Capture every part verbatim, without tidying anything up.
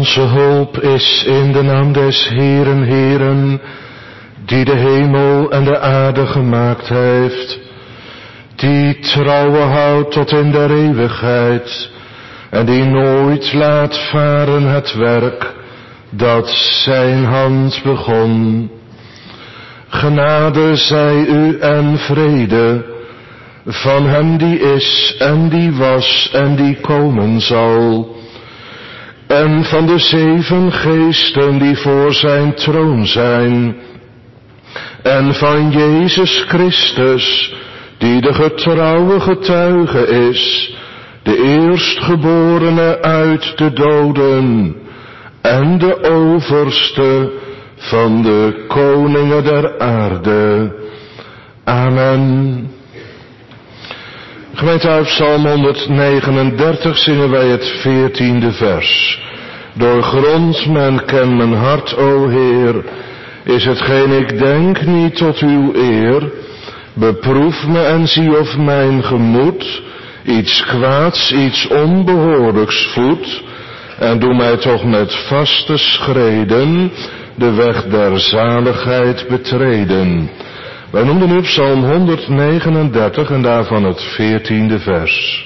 Onze hulp is in de naam des Heeren, Heeren, die de hemel en de aarde gemaakt heeft, die trouwe houdt tot in der eeuwigheid, en die nooit laat varen het werk dat zijn hand begon. Genade zij u en vrede van hem die is en die was en die komen zal, en van de zeven geesten die voor zijn troon zijn, en van Jezus Christus, die de getrouwe getuige is, de eerstgeborene uit de doden, en de overste van de koningen der aarde. Amen. Gemeente, uit Psalm honderdnegenendertig zingen wij het veertiende vers. Doorgrond men ken mijn hart, o Heer, is hetgeen ik denk niet tot uw eer. Beproef me en zie of mijn gemoed iets kwaads, iets onbehoorlijks voedt, en doe mij toch met vaste schreden de weg der zaligheid betreden. Wij noemden nu Psalm honderdnegenendertig en daarvan het veertiende vers.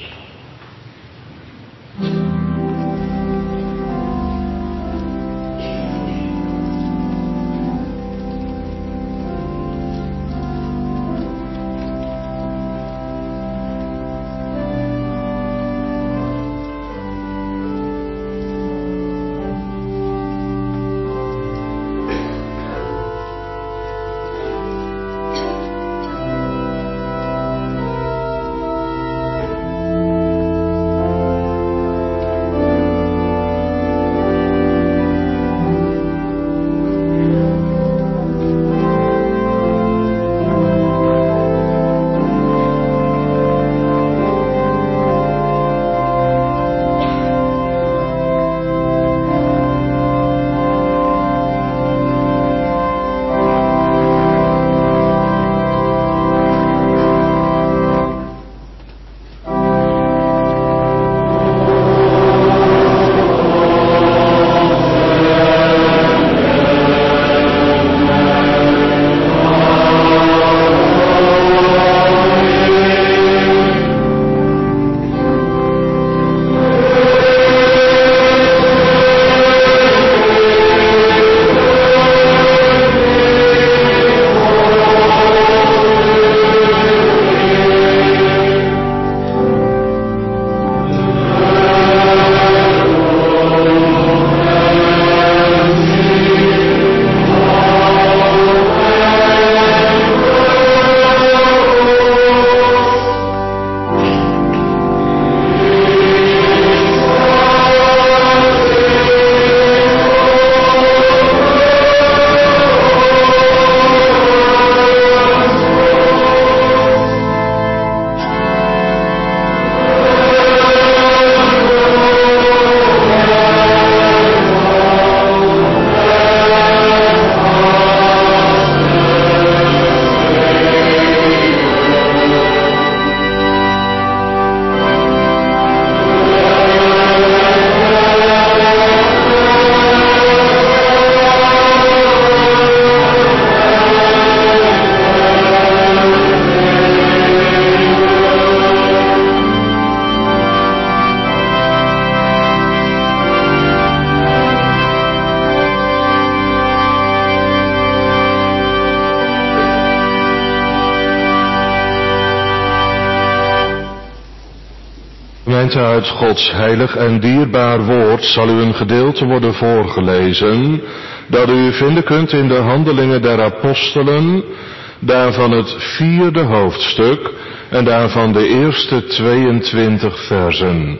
Uit Gods heilig en dierbaar woord zal u een gedeelte worden voorgelezen, dat u vinden kunt in de Handelingen der Apostelen, daarvan het vierde hoofdstuk en daarvan de eerste tweeëntwintig versen.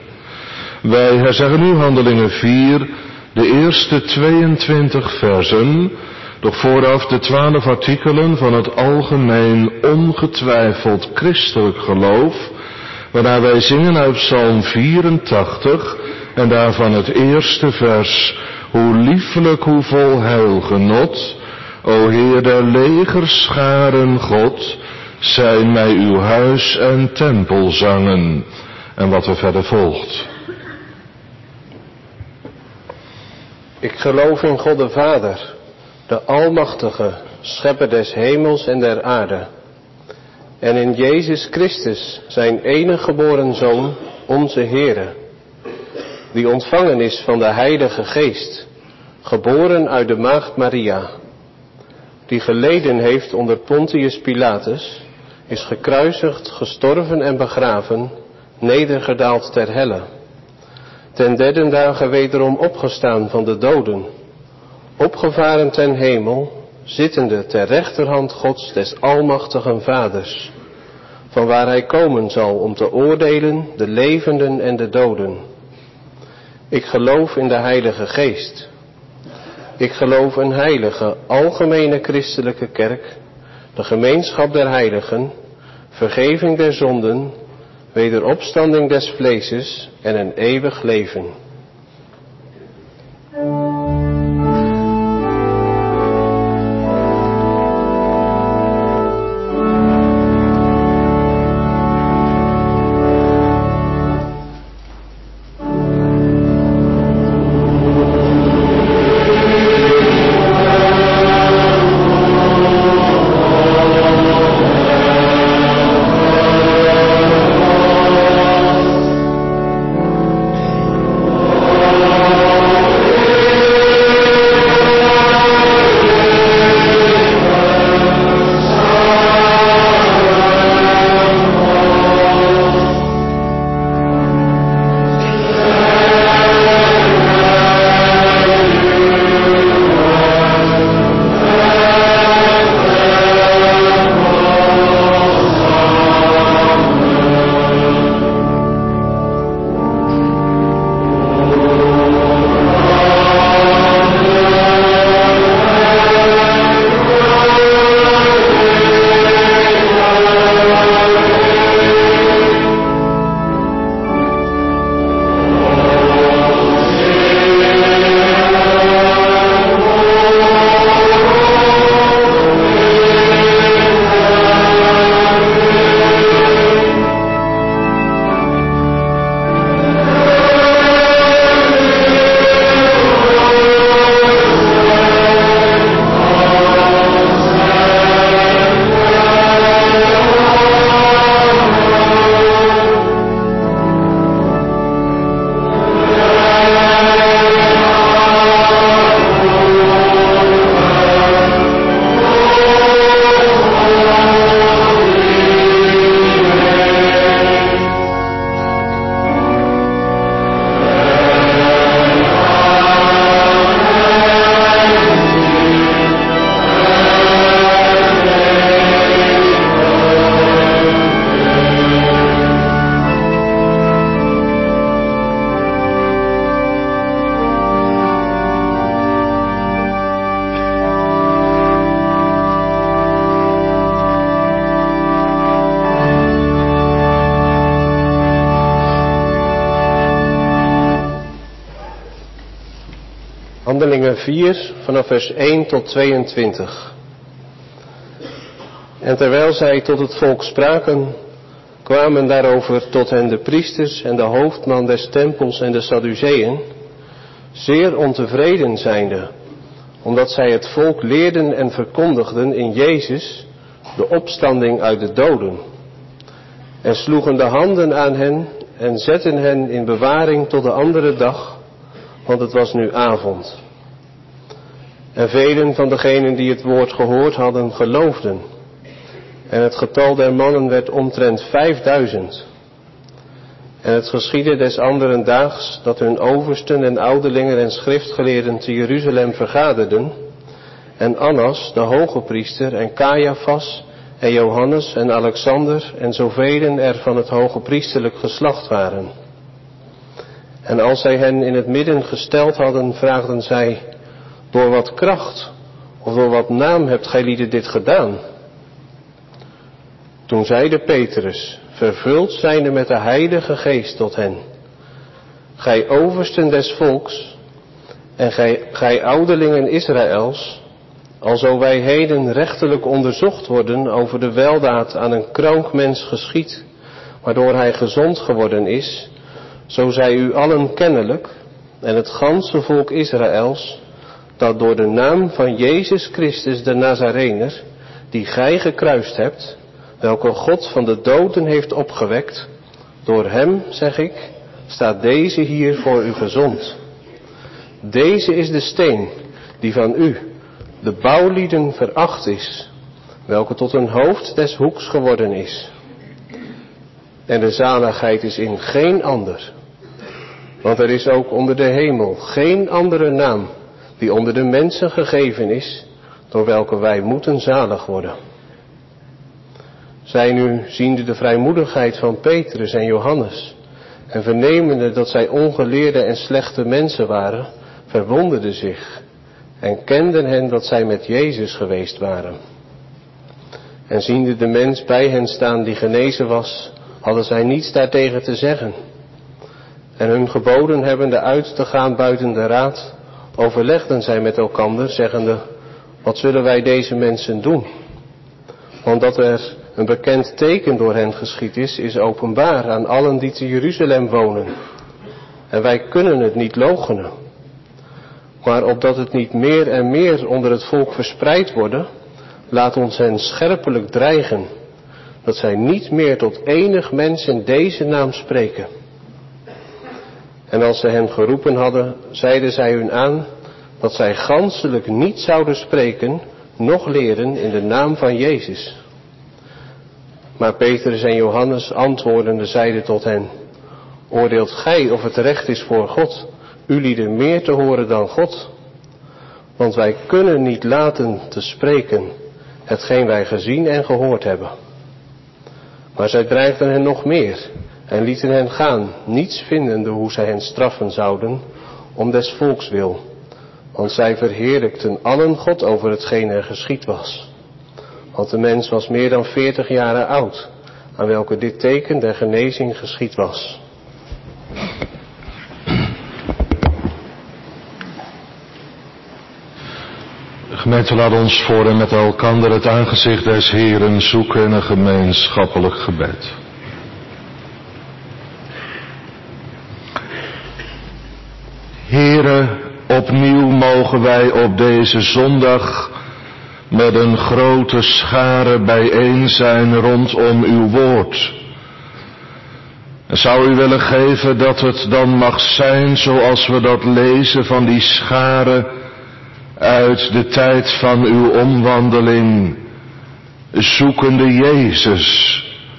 Wij herzeggen nu Handelingen vier, de eerste tweeëntwintig versen, doch vooraf de twaalf artikelen van het algemeen ongetwijfeld christelijk geloof, waarna wij zingen uit Psalm vierentachtig en daarvan het eerste vers. Hoe lieflijk, hoe vol heilgenot, o Heer der legerscharen God, zijn mij uw huis en tempel zangen. En wat er verder volgt. Ik geloof in God de Vader, de Almachtige, Schepper des hemels en der aarde. En in Jezus Christus, zijn enige geboren Zoon, onze Heere, die ontvangen is van de Heilige Geest, geboren uit de maagd Maria, die geleden heeft onder Pontius Pilatus, is gekruisigd, gestorven en begraven, nedergedaald ter helle. Ten derde dagen wederom opgestaan van de doden, opgevaren ten hemel, zittende ter rechterhand Gods des Almachtigen Vaders, van waar hij komen zal om te oordelen de levenden en de doden. Ik geloof in de Heilige Geest. Ik geloof een heilige, algemene christelijke kerk, de gemeenschap der heiligen, vergeving der zonden, wederopstanding des vleeses en een eeuwig leven. Handelingen vier, vanaf vers één tot tweeëntwintig. En terwijl zij tot het volk spraken, kwamen daarover tot hen de priesters en de hoofdman des tempels en de Sadduceeën, zeer ontevreden zijnde, omdat zij het volk leerden en verkondigden in Jezus de opstanding uit de doden. En sloegen de handen aan hen en zetten hen in bewaring tot de andere dag, want het was nu avond. En velen van degenen die het woord gehoord hadden, geloofden. En het getal der mannen werd omtrent vijfduizend. En het geschiedde des anderen daags, dat hun oversten en ouderlingen en schriftgeleerden te Jeruzalem vergaderden. En Annas, de hoge priester, en Caiaphas, en Johannes, en Alexander, en zoveel er van het hoge priesterlijk geslacht waren. En als zij hen in het midden gesteld hadden, vraagden zij: door wat kracht of door wat naam hebt gij lieden dit gedaan? Toen zeide Petrus, vervuld zijnde met de Heilige Geest, tot hen: gij oversten des volks en gij, gij ouderlingen Israëls, alzo wij heden rechterlijk onderzocht worden over de weldaad aan een krank mens geschied, waardoor hij gezond geworden is, zo zij u allen kennelijk, en het ganse volk Israëls, dat door de naam van Jezus Christus de Nazarener, die gij gekruist hebt, welke God van de doden heeft opgewekt, door hem, zeg ik, staat deze hier voor u gezond. Deze is de steen die van u, de bouwlieden, veracht is, welke tot een hoofd des hoeks geworden is. En de zaligheid is in geen ander, want er is ook onder de hemel geen andere naam die onder de mensen gegeven is, door welke wij moeten zalig worden. Zij nu, ziende de vrijmoedigheid van Petrus en Johannes, en vernemende dat zij ongeleerde en slechte mensen waren, verwonderden zich en kenden hen dat zij met Jezus geweest waren. En ziende de mens bij hen staan die genezen was, hadden zij niets daartegen te zeggen. En hun geboden hebbende uit te gaan buiten de raad, overlegden zij met elkander, zeggende, wat zullen wij deze mensen doen? Want dat er een bekend teken door hen geschied is, is openbaar aan allen die te Jeruzalem wonen. En wij kunnen het niet loochenen. Maar opdat het niet meer en meer onder het volk verspreid worden, laat ons hen scherpelijk dreigen, dat zij niet meer tot enig mens in deze naam spreken. En als ze hen geroepen hadden, zeiden zij hun aan, dat zij ganselijk niet zouden spreken, noch leren in de naam van Jezus. Maar Petrus en Johannes antwoordende zeiden tot hen, oordeelt gij of het recht is voor God, ulieden meer te horen dan God? Want wij kunnen niet laten te spreken hetgeen wij gezien en gehoord hebben. Maar zij dreigden hen nog meer en lieten hen gaan, niets vindende hoe zij hen straffen zouden, om des volks wil. Want zij verheerlijkten allen God over hetgeen er geschied was. Want de mens was meer dan veertig jaren oud, aan welke dit teken der genezing geschied was. Gemeente, laat ons voor en met elkander het aangezicht des Heeren zoeken in een gemeenschappelijk gebed. Heere, opnieuw mogen wij op deze zondag met een grote schare bijeen zijn rondom uw woord. En zou u willen geven dat het dan mag zijn zoals we dat lezen van die schare uit de tijd van uw omwandeling, zoekende Jezus.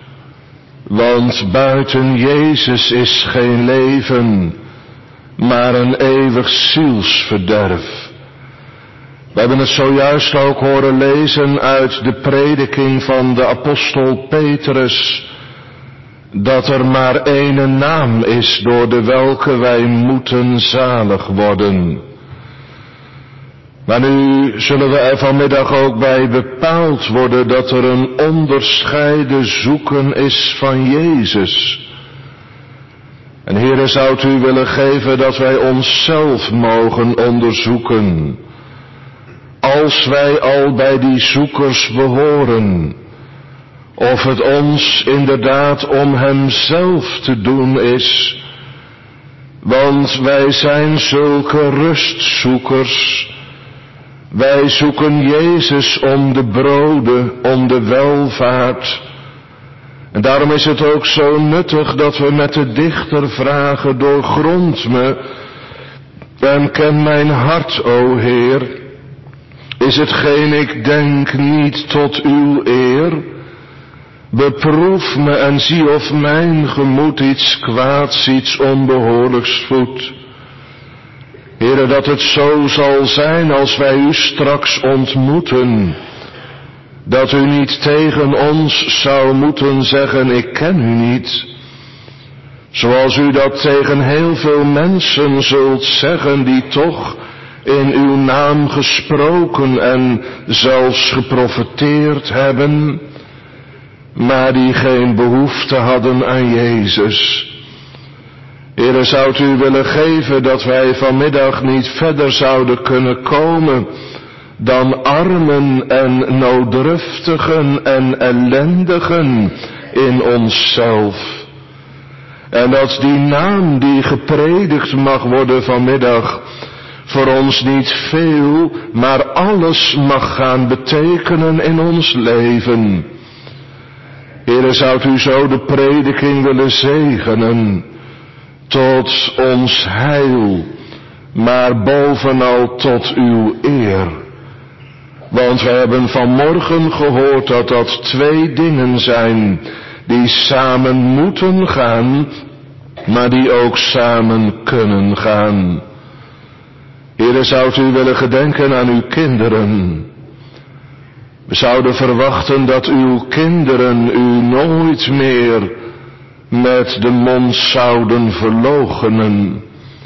Want buiten Jezus is geen leven, maar een eeuwig zielsverderf. We hebben het zojuist ook horen lezen uit de prediking van de apostel Petrus, dat er maar één naam is door de welke wij moeten zalig worden. Maar nu zullen we er vanmiddag ook bij bepaald worden dat er een onderscheiden zoeken is van Jezus. En Heere, zou u willen geven dat wij onszelf mogen onderzoeken, als wij al bij die zoekers behoren, of het ons inderdaad om Hemzelf te doen is, want wij zijn zulke rustzoekers. Wij zoeken Jezus om de broden, om de welvaart. En daarom is het ook zo nuttig dat we met de dichter vragen, doorgrond me en ken mijn hart, o Heer. Is hetgeen ik denk niet tot uw eer? Beproef me en zie of mijn gemoed iets kwaads, iets onbehoorlijks voedt. Heere, dat het zo zal zijn als wij u straks ontmoeten, dat u niet tegen ons zou moeten zeggen, ik ken u niet, zoals u dat tegen heel veel mensen zult zeggen die toch in uw naam gesproken en zelfs geprofeteerd hebben, maar die geen behoefte hadden aan Jezus. Heere, zou u willen geven dat wij vanmiddag niet verder zouden kunnen komen dan armen en nooddruftigen en ellendigen in onszelf. En dat die naam die gepredikt mag worden vanmiddag voor ons niet veel, maar alles mag gaan betekenen in ons leven. Heere, zou u zo de prediking willen zegenen tot ons heil, maar bovenal tot uw eer. Want we hebben vanmorgen gehoord dat dat twee dingen zijn die samen moeten gaan, maar die ook samen kunnen gaan. Heere, zou u willen gedenken aan uw kinderen. We zouden verwachten dat uw kinderen u nooit meer met de mond zouden verloochenen.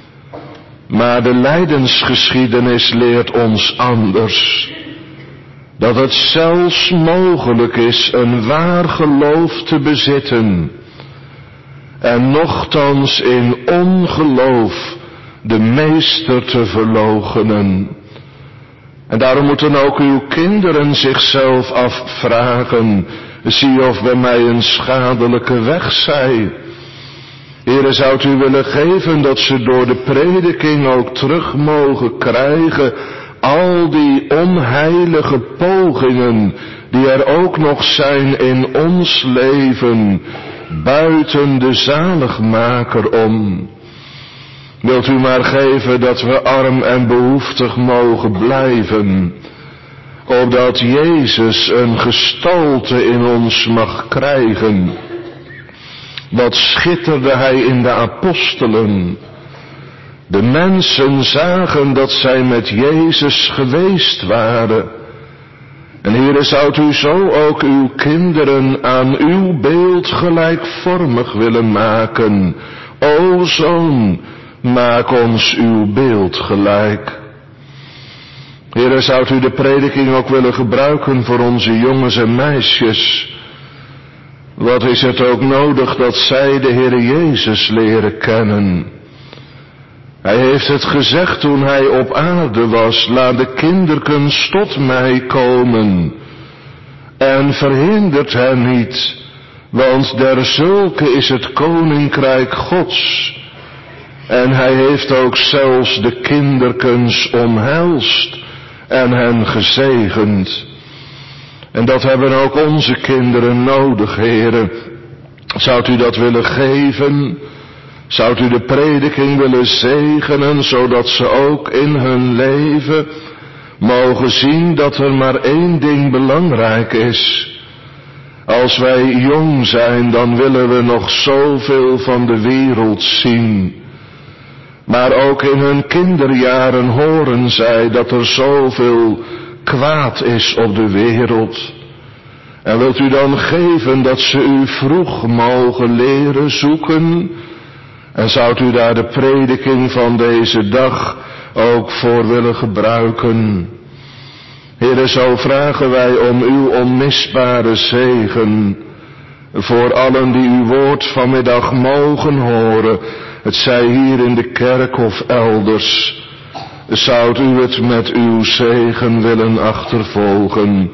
Maar de lijdensgeschiedenis leert ons anders. Dat het zelfs mogelijk is een waar geloof te bezitten en nochtans in ongeloof de meester te verloochenen. En daarom moeten ook uw kinderen zichzelf afvragen, zie of bij mij een schadelijke weg zij. Heere, zou u willen geven dat ze door de prediking ook terug mogen krijgen al die onheilige pogingen die er ook nog zijn in ons leven, buiten de zaligmaker om. Wilt u maar geven dat we arm en behoeftig mogen blijven, opdat Jezus een gestalte in ons mag krijgen. Wat schitterde hij in de apostelen. De mensen zagen dat zij met Jezus geweest waren. En Heere, zou u zo ook uw kinderen aan uw beeld gelijkvormig willen maken. O Zoon, maak ons uw beeld gelijk. Heere, zou u de prediking ook willen gebruiken voor onze jongens en meisjes. Wat is het ook nodig dat zij de Heere Jezus leren kennen. Hij heeft het gezegd toen hij op aarde was, laat de kinderkens tot mij komen en verhindert hen niet, want derzulke is het koninkrijk Gods. En hij heeft ook zelfs de kinderkens omhelst en hen gezegend. En dat hebben ook onze kinderen nodig, Heere. Zou u dat willen geven? Zou u de prediking willen zegenen, zodat ze ook in hun leven mogen zien dat er maar één ding belangrijk is. Als wij jong zijn, dan willen we nog zoveel van de wereld zien. Maar ook in hun kinderjaren horen zij dat er zoveel kwaad is op de wereld. En wilt u dan geven dat ze u vroeg mogen leren zoeken? En zou u daar de prediking van deze dag ook voor willen gebruiken? Heere, zo vragen wij om uw onmisbare zegen voor allen die uw woord vanmiddag mogen horen. Het zij hier in de kerk of elders. Zou u het met uw zegen willen achtervolgen?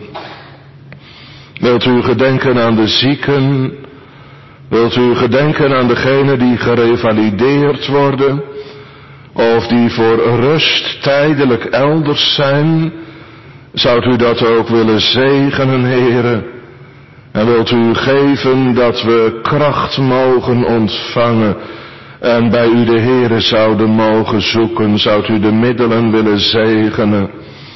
Wilt u gedenken aan de zieken? Wilt u gedenken aan degenen die gerevalideerd worden? Of die voor rust tijdelijk elders zijn? Zou u dat ook willen zegenen, Heere? En wilt u geven dat we kracht mogen ontvangen en bij u de Heere zouden mogen zoeken? Zou u de middelen willen zegenen?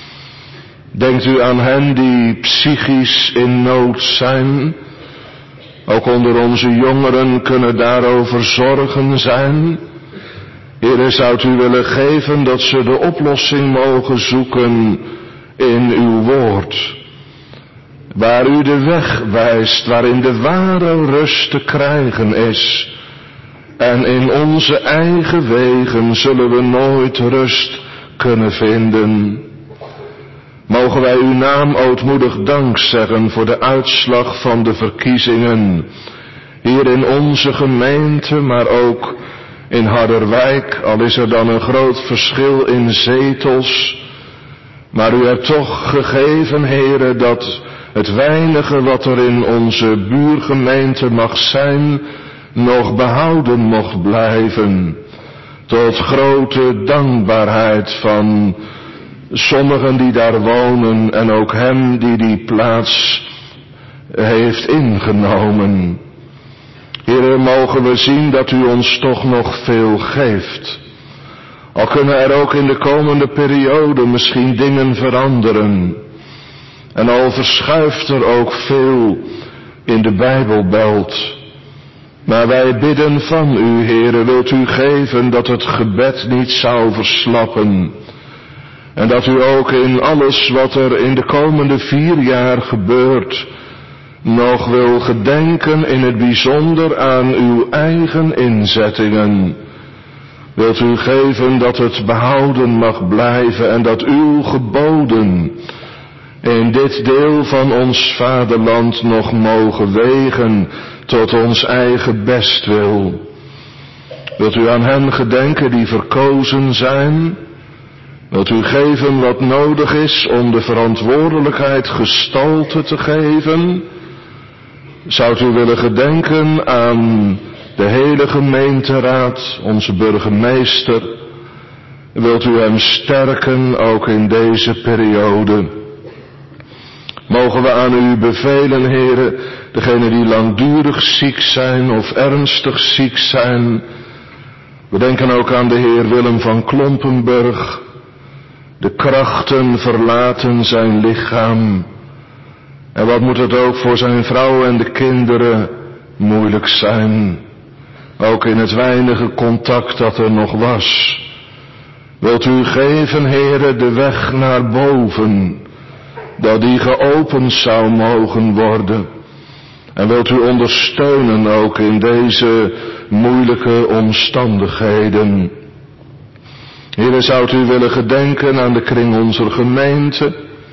Denkt u aan hen die psychisch in nood zijn? Ook onder onze jongeren kunnen daarover zorgen zijn. Heere, zou u willen geven dat ze de oplossing mogen zoeken in uw woord. Waar u de weg wijst, waarin de ware rust te krijgen is. En in onze eigen wegen zullen we nooit rust kunnen vinden. Mogen wij uw naam ootmoedig dank zeggen voor de uitslag van de verkiezingen. Hier in onze gemeente, maar ook in Harderwijk, al is er dan een groot verschil in zetels. Maar u hebt toch gegeven, Heere, dat het weinige wat er in onze buurgemeente mag zijn, nog behouden mocht blijven, tot grote dankbaarheid van sommigen die daar wonen en ook hem die die plaats heeft ingenomen. Heere, mogen we zien dat u ons toch nog veel geeft. Al kunnen er ook in de komende periode misschien dingen veranderen. En al verschuift er ook veel in de Bijbelbelt. Maar wij bidden van u, Heere, wilt u geven dat het gebed niet zou verslappen. En dat u ook in alles wat er in de komende vier jaar gebeurt, nog wil gedenken in het bijzonder aan uw eigen inzettingen. Wilt u geven dat het behouden mag blijven en dat uw geboden in dit deel van ons vaderland nog mogen wegen tot ons eigen bestwil. Wilt u aan hen gedenken die verkozen zijn? Wilt u geven wat nodig is om de verantwoordelijkheid gestalte te geven? Zoudt u willen gedenken aan de hele gemeenteraad, onze burgemeester? Wilt u hem sterken ook in deze periode? Mogen we aan u bevelen, Heere, degenen die langdurig ziek zijn of ernstig ziek zijn. We denken ook aan de heer Willem van Klompenburg. De krachten verlaten zijn lichaam. En wat moet het ook voor zijn vrouw en de kinderen moeilijk zijn. Ook in het weinige contact dat er nog was. Wilt u geven, Heere, de weg naar boven, dat die geopend zou mogen worden. En wilt u ondersteunen ook in deze moeilijke omstandigheden. Heere, zoudt u willen gedenken aan de kring onze gemeente.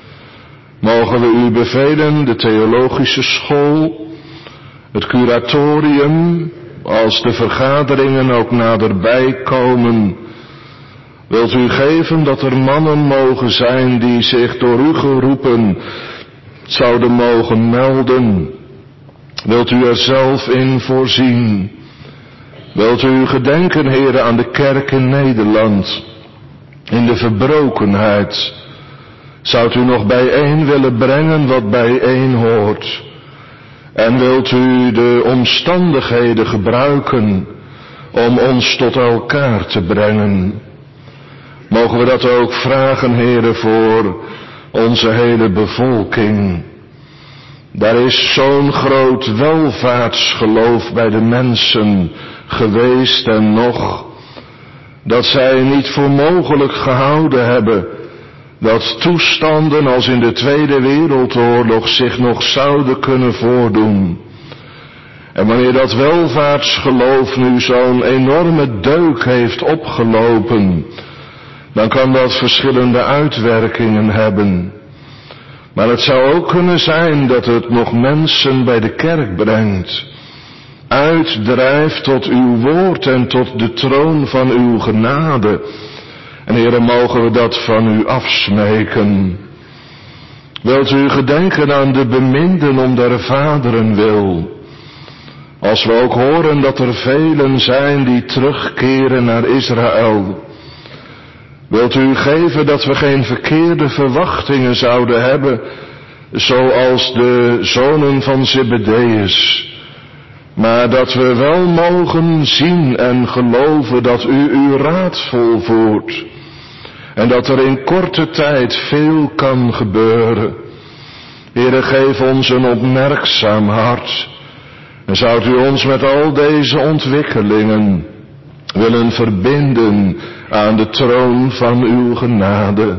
Mogen we u bevelen, de theologische school, het curatorium, als de vergaderingen ook naderbij komen. Wilt u geven dat er mannen mogen zijn die zich door u geroepen zouden mogen melden. Wilt u er zelf in voorzien. Wilt u gedenken, Heere, aan de kerk in Nederland, in de verbrokenheid. Zoudt u nog bijeen willen brengen wat bijeen hoort. En wilt u de omstandigheden gebruiken om ons tot elkaar te brengen. Mogen we dat ook vragen, Heere, voor onze hele bevolking. Daar is zo'n groot welvaartsgeloof bij de mensen geweest en nog, dat zij niet voor mogelijk gehouden hebben dat toestanden als in de Tweede Wereldoorlog zich nog zouden kunnen voordoen. En wanneer dat welvaartsgeloof nu zo'n enorme deuk heeft opgelopen, dan kan dat verschillende uitwerkingen hebben. Maar het zou ook kunnen zijn dat het nog mensen bij de kerk brengt, uitdrijft tot uw woord en tot de troon van uw genade. En Heere, mogen we dat van u afsmeken. Wilt u gedenken aan de beminden om der vaderen wil. Als we ook horen dat er velen zijn die terugkeren naar Israël. Wilt u geven dat we geen verkeerde verwachtingen zouden hebben, zoals de zonen van Zebedeus. Maar dat we wel mogen zien en geloven dat u uw raad volvoert. En dat er in korte tijd veel kan gebeuren. Heere, geef ons een opmerkzaam hart. En zoudt u ons met al deze ontwikkelingen willen verbinden aan de troon van uw genade.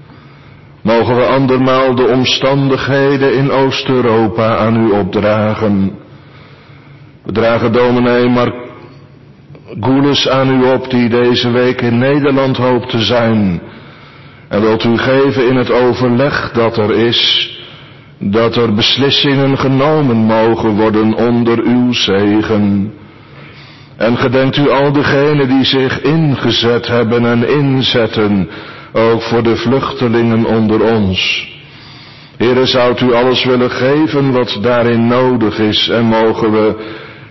Mogen we andermaal de omstandigheden in Oost-Europa aan u opdragen. We dragen dominee Margulis aan u op, die deze week in Nederland hoopt te zijn. En wilt u geven in het overleg dat er is, dat er beslissingen genomen mogen worden onder uw zegen. En gedenkt u al degenen die zich ingezet hebben en inzetten, ook voor de vluchtelingen onder ons. Heere, zoudt u alles willen geven wat daarin nodig is, en mogen we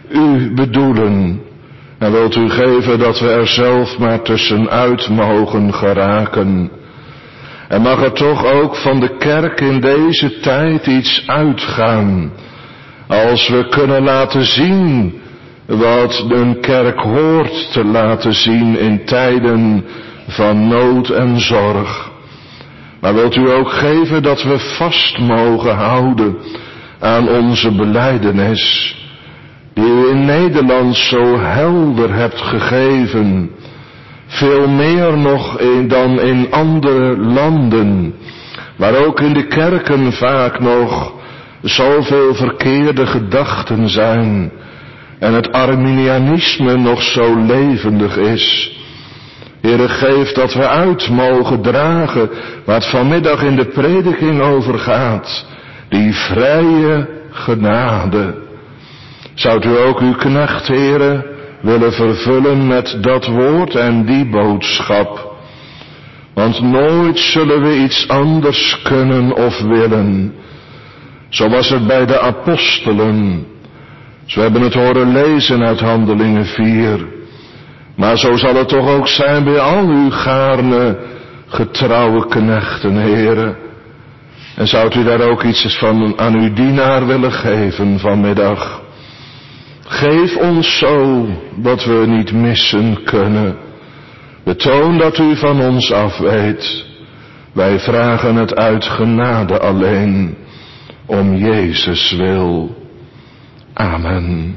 u bedoelen. En wilt u geven dat we er zelf maar tussenuit mogen geraken. En mag er toch ook van de kerk in deze tijd iets uitgaan. Als we kunnen laten zien wat een kerk hoort te laten zien in tijden van nood en zorg. Maar wilt u ook geven dat we vast mogen houden aan onze belijdenis, die u in Nederland zo helder hebt gegeven, veel meer nog in, dan in andere landen, waar ook in de kerken vaak nog zoveel verkeerde gedachten zijn en het Arminianisme nog zo levendig is. Heere, geef dat we uit mogen dragen waar het vanmiddag in de prediking over gaat, die vrije genade. Zoudt u ook uw knecht, Heere, willen vervullen met dat woord en die boodschap? Want nooit zullen we iets anders kunnen of willen. Zo was het bij de apostelen. Zo hebben het horen lezen uit Handelingen vier. Maar zo zal het toch ook zijn bij al uw gaarne getrouwe knechten, Heere. En zoudt u daar ook iets van aan uw dienaar willen geven vanmiddag? Geef ons zo wat we niet missen kunnen. Betoon dat u van ons af weet. Wij vragen het uit genade alleen, om Jezus wil. Amen.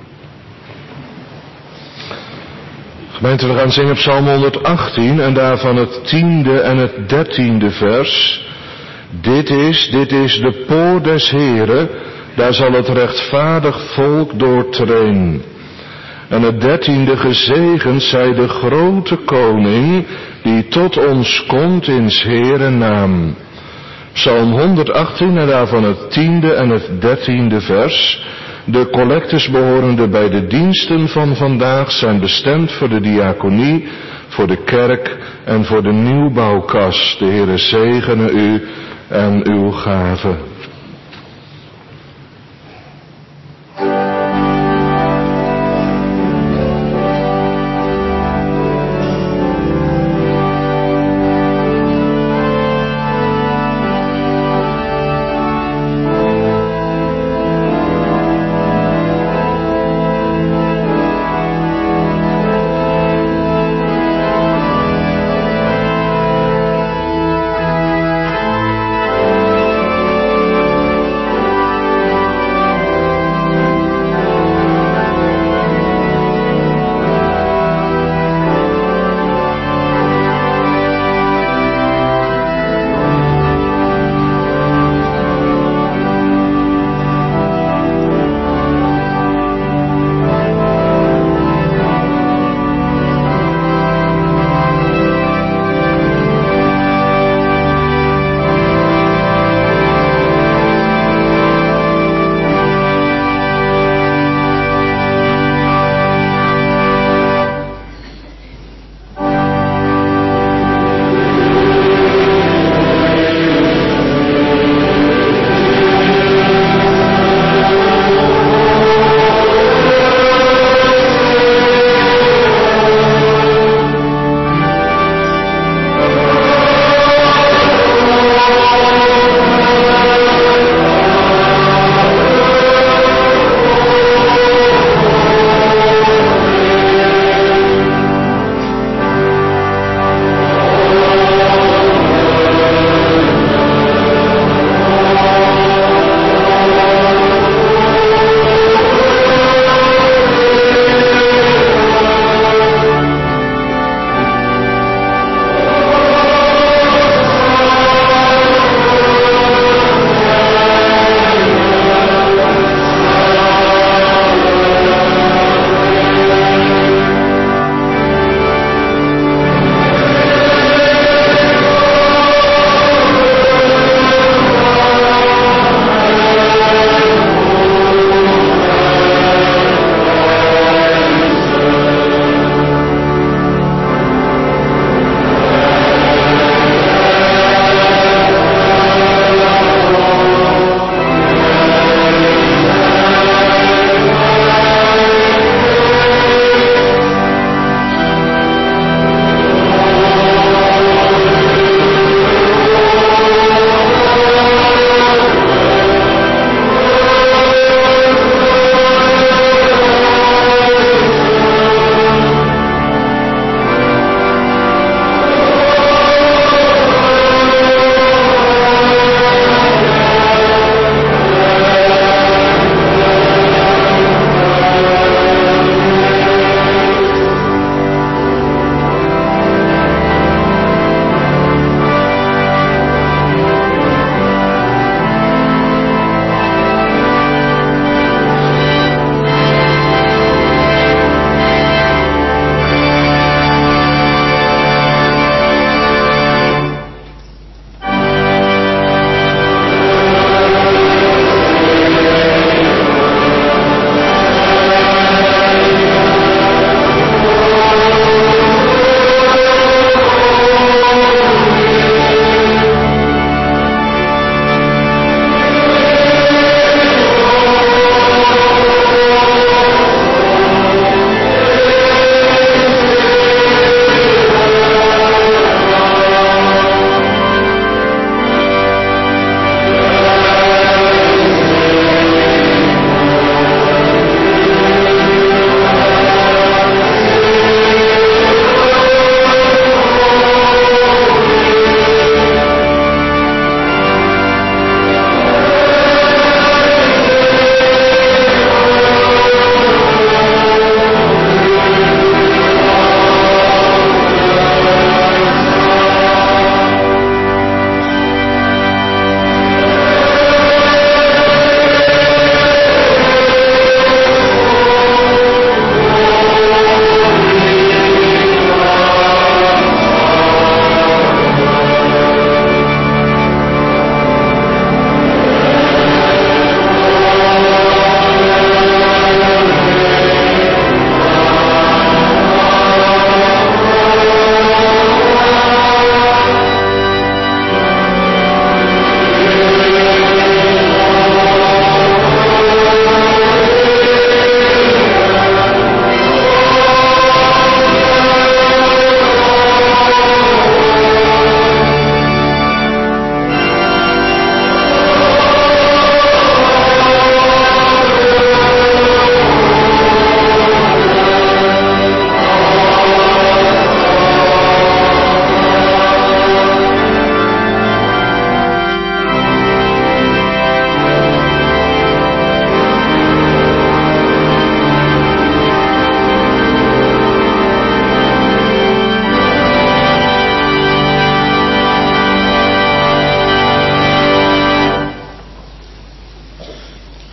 Gemeente, we gaan zingen Psalm honderdachttien en daarvan het tiende en het dertiende vers. Dit is, dit is de poort des Heren, daar zal het rechtvaardig volk doortreden. En het dertiende, gezegend zij de grote koning, die tot ons komt in 's Heren naam. Psalm honderdachttien en daarvan het tiende en het dertiende vers. De collectes behorende bij de diensten van vandaag zijn bestemd voor de diaconie, voor de kerk en voor de nieuwbouwkas. De Heere zegene u en uw gave.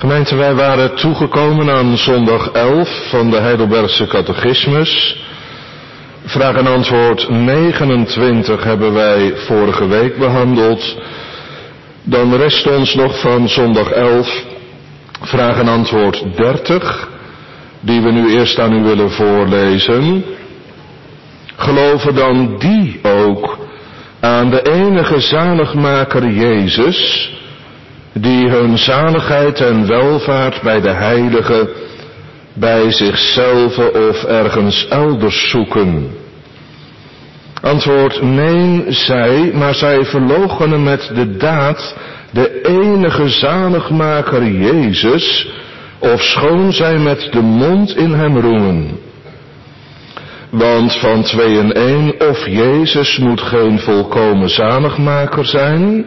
Gemeente, wij waren toegekomen aan zondag elf van de Heidelbergse catechismus. Vraag en antwoord negenentwintig hebben wij vorige week behandeld. Dan rest ons nog van zondag elf vraag en antwoord dertig, die we nu eerst aan u willen voorlezen. Geloven dan die ook aan de enige zaligmaker Jezus, die hun zaligheid en welvaart bij de heiligen, bij zichzelf of ergens elders zoeken? Antwoord: nee, zij, maar zij verloochenen met de daad de enige zaligmaker Jezus, ofschoon zij met de mond in hem roemen. Want van twee in één, of Jezus moet geen volkomen zaligmaker zijn,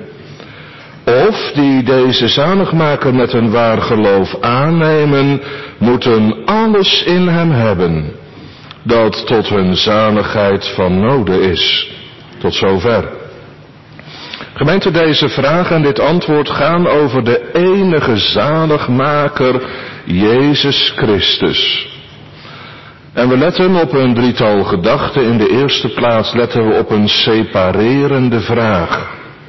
of die deze zaligmaker met een waar geloof aannemen, moeten alles in hem hebben dat tot hun zaligheid van noden is. Tot zover. Gemeente, deze vraag en dit antwoord gaan over de enige zaligmaker Jezus Christus. En we letten op een drietal gedachten. In de eerste plaats letten we op een separerende vraag.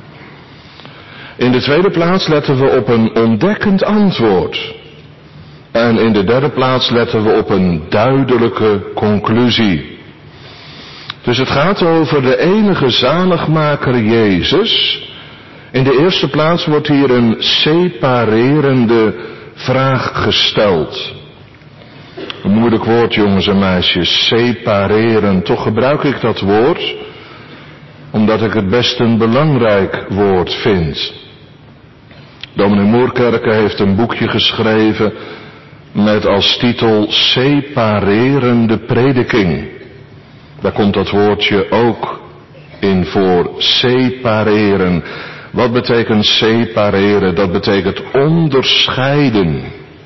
In de tweede plaats letten we op een ontdekkend antwoord. En in de derde plaats letten we op een duidelijke conclusie. Dus het gaat over de enige zaligmaker Jezus. In de eerste plaats wordt hier een separerende vraag gesteld. Een moeilijk woord, jongens en meisjes, separeren. Toch gebruik ik dat woord, omdat ik het best een belangrijk woord vind. Dominee Moerkerke heeft een boekje geschreven met als titel Separerende prediking. Daar komt dat woordje ook in voor, separeren. Wat betekent separeren? Dat betekent onderscheiden.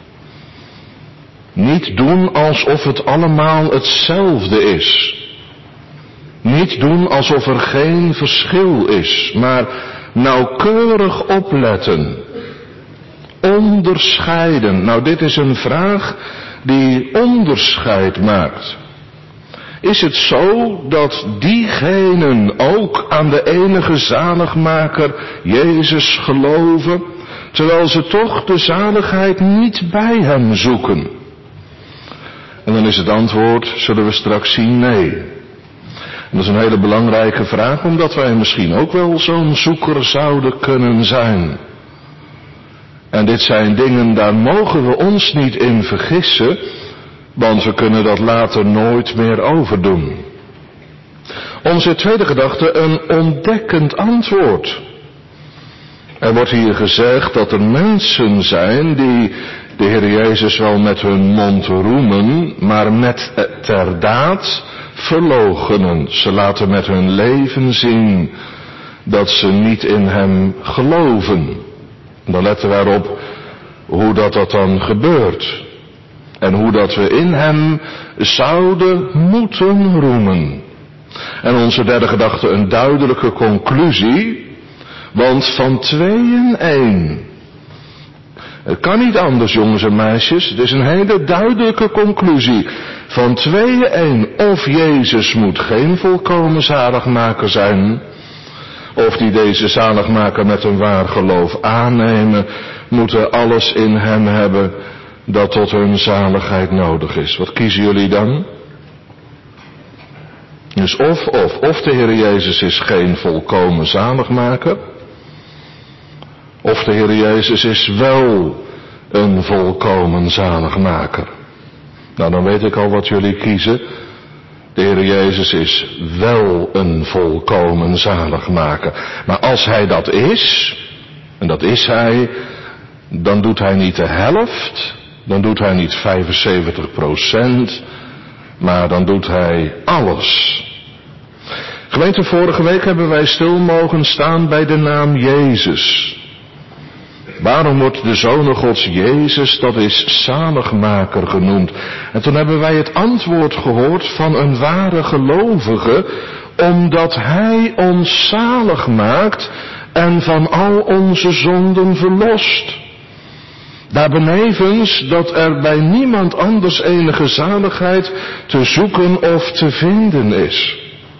Niet doen alsof het allemaal hetzelfde is. Niet doen alsof er geen verschil is, maar nauwkeurig opletten. Onderscheiden. Nou, dit is een vraag die onderscheid maakt. Is het zo dat diegenen ook aan de enige zaligmaker Jezus geloven, terwijl ze toch de zaligheid niet bij hem zoeken? En dan is het antwoord, zullen we straks zien, nee. En dat is een hele belangrijke vraag, omdat wij misschien ook wel zo'n zoeker zouden kunnen zijn. En dit zijn dingen, daar mogen we ons niet in vergissen, want we kunnen dat later nooit meer overdoen. Onze tweede gedachte, een ontdekkend antwoord. Er wordt hier gezegd dat er mensen zijn die de Heer Jezus wel met hun mond roemen, maar met ter daad verloochenen. Ze laten met hun leven zien dat ze niet in hem geloven. Dan letten we erop hoe dat, dat dan gebeurt. En hoe dat we in hem zouden moeten roemen. En onze derde gedachte, een duidelijke conclusie. Want van tweeën één. Het kan niet anders, jongens en meisjes. Het is een hele duidelijke conclusie. Van tweeën één. Of Jezus moet geen volkomen zaligmaker zijn, of die deze zaligmaker met een waar geloof aannemen, moeten alles in hem hebben dat tot hun zaligheid nodig is. Wat kiezen jullie dan? Dus of, of, of de Heer Jezus is geen volkomen zaligmaker, of de Heer Jezus is wel een volkomen zaligmaker. Nou, dan weet ik al wat jullie kiezen. De Heer Jezus is wel een volkomen zaligmaker. Maar als hij dat is, en dat is hij, dan doet hij niet de helft, dan doet hij niet vijfenzeventig procent, maar dan doet hij alles. Gemeente, vorige week hebben wij stil mogen staan bij de naam Jezus. Waarom wordt de Zoon Gods Jezus, dat is zaligmaker genoemd? En toen hebben wij het antwoord gehoord van een ware gelovige, omdat hij ons zalig maakt en van al onze zonden verlost. Daarbenevens dat er bij niemand anders enige zaligheid te zoeken of te vinden is.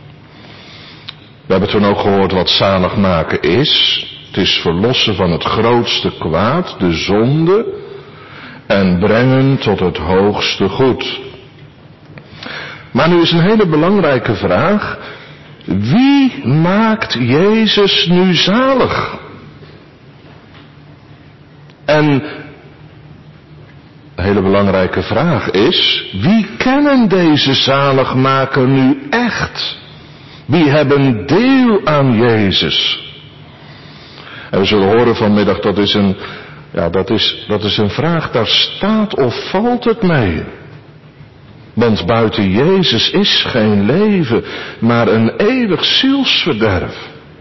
We hebben toen ook gehoord wat zalig maken is. Het is verlossen van het grootste kwaad, de zonde, en brengen tot het hoogste goed. Maar nu is een hele belangrijke vraag. Wie maakt Jezus nu zalig? En een hele belangrijke vraag is, wie kennen deze zaligmaker nu echt? Wie hebben deel aan Jezus? En we zullen horen vanmiddag, dat is een, ja, dat is, dat is een vraag, daar staat of valt het mee. Want buiten Jezus is geen leven, maar een eeuwig zielsverderf.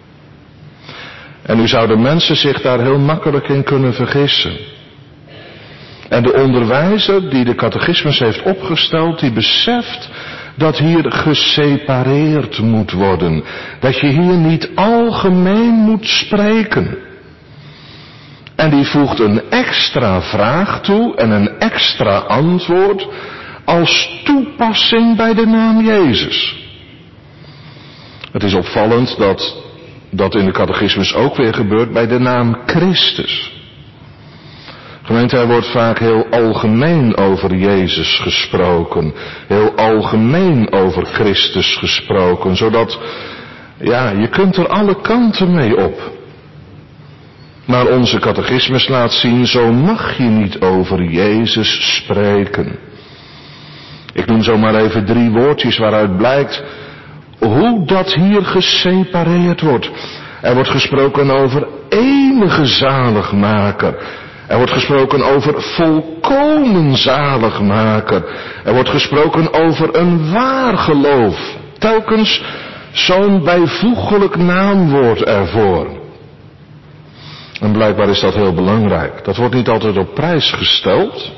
En nu zouden mensen zich daar heel makkelijk in kunnen vergissen. En de onderwijzer die de catechismus heeft opgesteld, die beseft dat hier gesepareerd moet worden. Dat je hier niet algemeen moet spreken. En die voegt een extra vraag toe en een extra antwoord als toepassing bij de naam Jezus. Het is opvallend dat dat in de catechismus ook weer gebeurt bij de naam Christus. Gemeente, er wordt vaak heel algemeen over Jezus gesproken. Heel algemeen over Christus gesproken. Zodat, ja, je kunt er alle kanten mee op. Maar onze catechismus laat zien, zo mag je niet over Jezus spreken. Ik noem zomaar even drie woordjes waaruit blijkt hoe dat hier gesepareerd wordt. Er wordt gesproken over enige zaligmaker. Er wordt gesproken over volkomen zaligmaker. Er wordt gesproken over een waar geloof. Telkens zo'n bijvoeglijk naamwoord ervoor. En blijkbaar is dat heel belangrijk. Dat wordt niet altijd op prijs gesteld.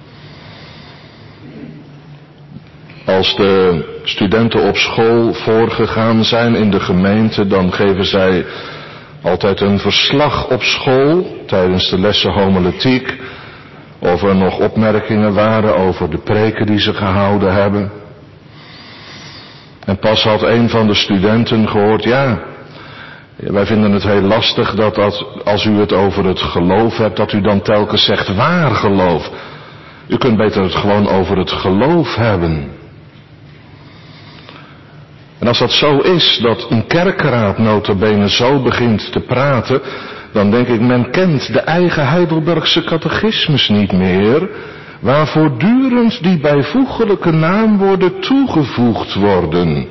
Als de studenten op school voorgegaan zijn in de gemeente, dan geven zij altijd een verslag op school tijdens de lessen homiletiek. Of er nog opmerkingen waren over de preken die ze gehouden hebben. En pas had een van de studenten gehoord, ja, wij vinden het heel lastig dat, dat als u het over het geloof hebt, dat u dan telkens zegt waar geloof. U kunt beter het gewoon over het geloof hebben. En als dat zo is, dat een kerkraad nota bene zo begint te praten, dan denk ik, men kent de eigen Heidelbergse catechismus niet meer, waar voortdurend die bijvoeglijke naamwoorden toegevoegd worden.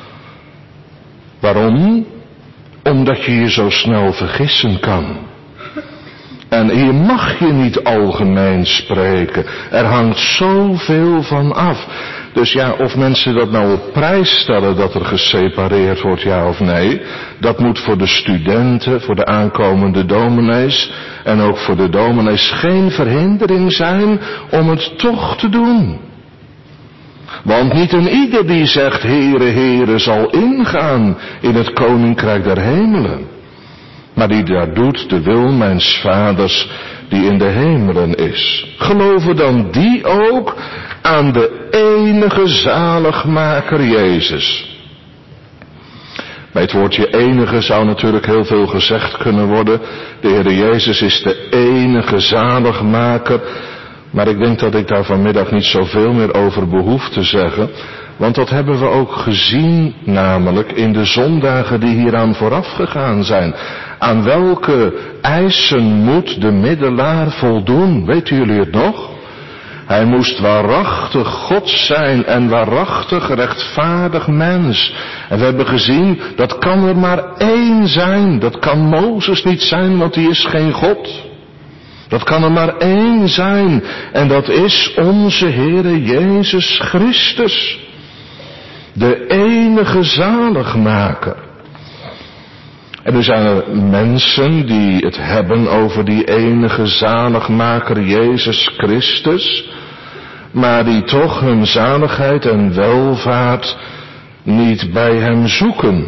Waarom? Omdat je je zo snel vergissen kan. En hier mag je niet algemeen spreken. Er hangt zoveel van af. Dus ja, of mensen dat nou op prijs stellen dat er gesepareerd wordt, ja of nee, dat moet voor de studenten, voor de aankomende dominees en ook voor de dominees geen verhindering zijn om het toch te doen. Want niet een ieder die zegt, Heere, Heere, zal ingaan in het koninkrijk der hemelen. Maar die daar doet de wil mijns vaders die in de hemelen is. Geloven dan die ook aan de enige zaligmaker Jezus. Bij het woordje enige zou natuurlijk heel veel gezegd kunnen worden. De Heer Jezus is de enige zaligmaker. Maar ik denk dat ik daar vanmiddag niet zoveel meer over behoef te zeggen. Want dat hebben we ook gezien, namelijk in de zondagen die hieraan vooraf gegaan zijn. Aan welke eisen moet de middelaar voldoen? Weten jullie het nog? Hij moest waarachtig God zijn en waarachtig rechtvaardig mens. En we hebben gezien, dat kan er maar één zijn. Dat kan Mozes niet zijn, want die is geen God. Dat kan er maar één zijn. En dat is onze Heere Jezus Christus. De enige zaligmaker. En nu zijn er mensen die het hebben over die enige zaligmaker Jezus Christus, maar die toch hun zaligheid en welvaart niet bij hem zoeken.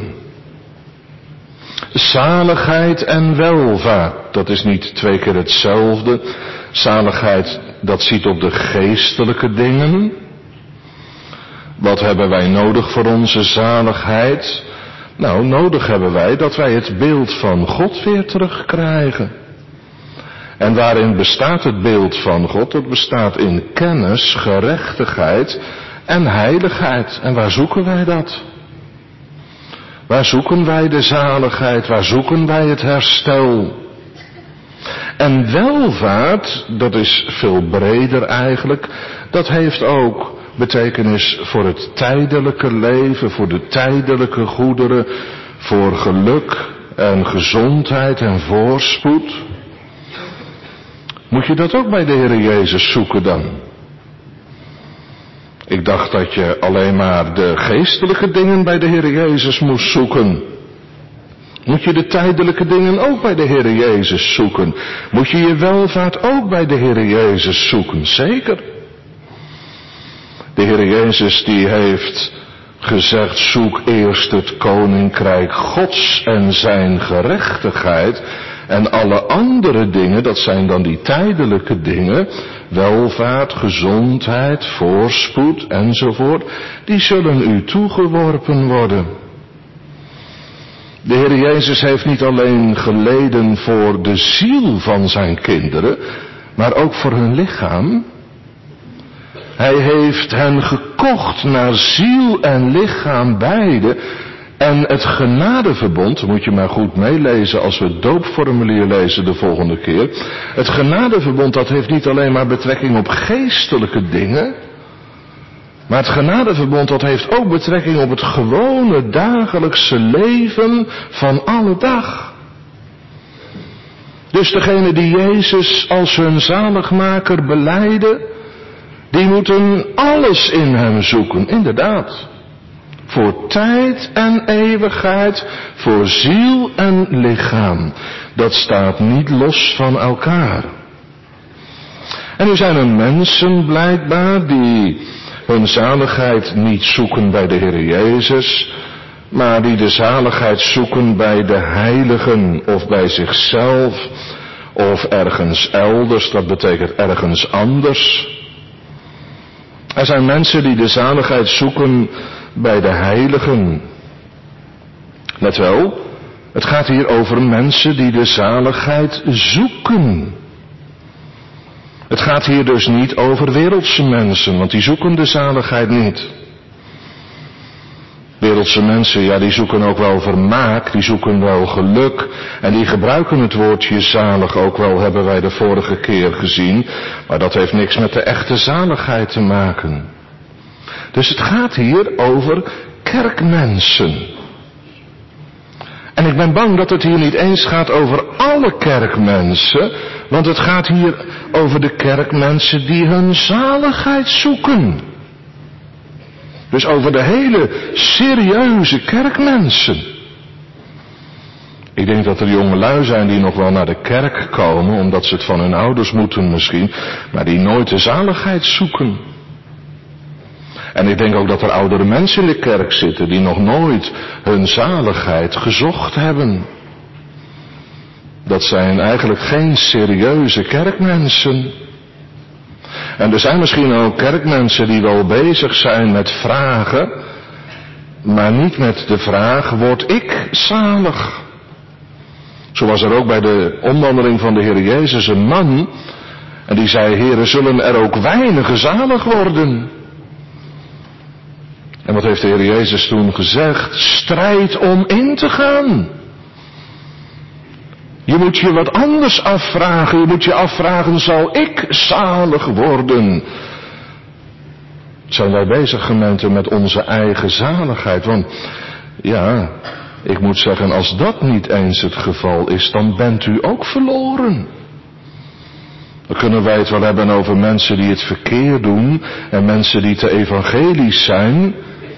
Zaligheid en welvaart, dat is niet twee keer hetzelfde. Zaligheid, dat ziet op de geestelijke dingen. Wat hebben wij nodig voor onze zaligheid? Nou, nodig hebben wij dat wij het beeld van God weer terugkrijgen. En waarin bestaat het beeld van God? Het bestaat in kennis, gerechtigheid en heiligheid. En waar zoeken wij dat? Waar zoeken wij de zaligheid? Waar zoeken wij het herstel? En welvaart, dat is veel breder eigenlijk, dat heeft ook betekenis voor het tijdelijke leven, voor de tijdelijke goederen, voor geluk en gezondheid en voorspoed. Moet je dat ook bij de Heer Jezus zoeken dan? Ik dacht dat je alleen maar de geestelijke dingen bij de Heer Jezus moest zoeken. Moet je de tijdelijke dingen ook bij de Heer Jezus zoeken? Moet je je welvaart ook bij de Heer Jezus zoeken? Zeker. De Heer Jezus die heeft gezegd, zoek eerst het koninkrijk Gods en zijn gerechtigheid. En alle andere dingen, dat zijn dan die tijdelijke dingen, welvaart, gezondheid, voorspoed enzovoort, die zullen u toegeworpen worden. De Heer Jezus heeft niet alleen geleden voor de ziel van zijn kinderen, maar ook voor hun lichaam. Hij heeft hen gekocht naar ziel en lichaam beide. En het genadeverbond, dat moet je maar goed meelezen als we het doopformulier lezen de volgende keer. Het genadeverbond, dat heeft niet alleen maar betrekking op geestelijke dingen. Maar het genadeverbond, dat heeft ook betrekking op het gewone dagelijkse leven van alle dag. Dus degene die Jezus als hun zaligmaker belijden, die moeten alles in hem zoeken, inderdaad. Voor tijd en eeuwigheid, voor ziel en lichaam. Dat staat niet los van elkaar. En nu zijn er mensen blijkbaar die hun zaligheid niet zoeken bij de Heer Jezus, maar die de zaligheid zoeken bij de heiligen of bij zichzelf of ergens elders, dat betekent ergens anders. Er zijn mensen die de zaligheid zoeken bij de heiligen. Let wel, het gaat hier over mensen die de zaligheid zoeken. Het gaat hier dus niet over wereldse mensen, want die zoeken de zaligheid niet. Wereldse mensen, ja, die zoeken ook wel vermaak, die zoeken wel geluk. En die gebruiken het woordje zalig ook wel, hebben wij de vorige keer gezien. Maar dat heeft niks met de echte zaligheid te maken. Dus het gaat hier over kerkmensen. En ik ben bang dat het hier niet eens gaat over alle kerkmensen. Want het gaat hier over de kerkmensen die hun zaligheid zoeken. Dus over de hele serieuze kerkmensen. Ik denk dat er jongelui zijn die nog wel naar de kerk komen, omdat ze het van hun ouders moeten misschien, maar die nooit de zaligheid zoeken. En ik denk ook dat er oudere mensen in de kerk zitten die nog nooit hun zaligheid gezocht hebben. Dat zijn eigenlijk geen serieuze kerkmensen. En er zijn misschien ook kerkmensen die wel bezig zijn met vragen, maar niet met de vraag, word ik zalig? Zo was er ook bij de omwandeling van de Heer Jezus een man, en die zei, Heere, zullen er ook weinigen zalig worden? En wat heeft de Heer Jezus toen gezegd? Strijd om in te gaan. Je moet je wat anders afvragen. Je moet je afvragen, zal ik zalig worden? Zijn wij bezig, gemeente, met onze eigen zaligheid? Want ja, ik moet zeggen, als dat niet eens het geval is, dan bent u ook verloren. Dan kunnen wij het wel hebben over mensen die het verkeerd doen en mensen die te evangelisch zijn.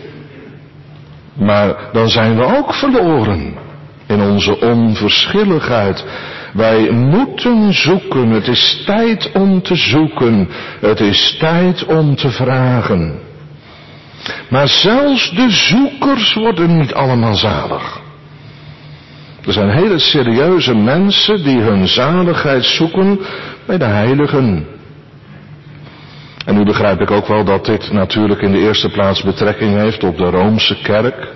Maar dan zijn we ook verloren in onze onverschilligheid. Wij moeten zoeken. Het is tijd om te zoeken. Het is tijd om te vragen. Maar zelfs de zoekers worden niet allemaal zalig. Er zijn hele serieuze mensen die hun zaligheid zoeken bij de heiligen. En nu begrijp ik ook wel dat dit natuurlijk in de eerste plaats betrekking heeft op de Roomse kerk.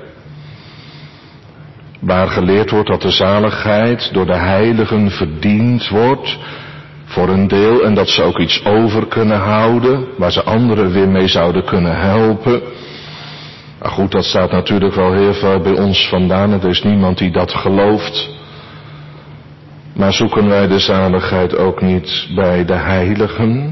Waar geleerd wordt dat de zaligheid door de heiligen verdiend wordt. Voor een deel, en dat ze ook iets over kunnen houden. Waar ze anderen weer mee zouden kunnen helpen. Maar goed, dat staat natuurlijk wel heel veel bij ons vandaan. Er is niemand die dat gelooft. Maar zoeken wij de zaligheid ook niet bij de heiligen?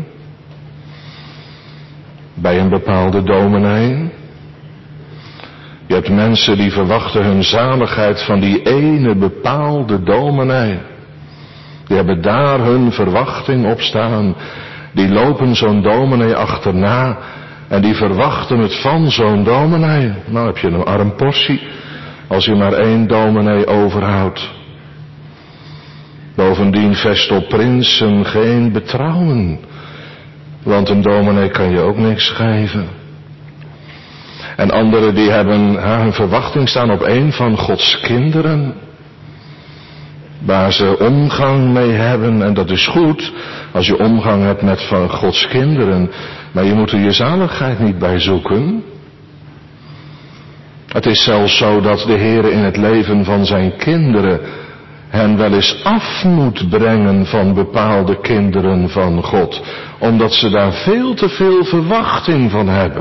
Bij een bepaalde dominee? Je hebt mensen die verwachten hun zaligheid van die ene bepaalde dominee. Die hebben daar hun verwachting op staan. Die lopen zo'n dominee achterna. En die verwachten het van zo'n dominee. Nou heb je een arm portie. Als je maar één dominee overhoudt. Bovendien vest op prinsen geen betrouwen. Want een dominee kan je ook niks geven. En anderen die hebben ja, hun verwachting staan op een van Gods kinderen. Waar ze omgang mee hebben. En dat is goed als je omgang hebt met van Gods kinderen. Maar je moet er je zaligheid niet bij zoeken. Het is zelfs zo dat de Heer in het leven van zijn kinderen hen wel eens af moet brengen van bepaalde kinderen van God. Omdat ze daar veel te veel verwachting van hebben.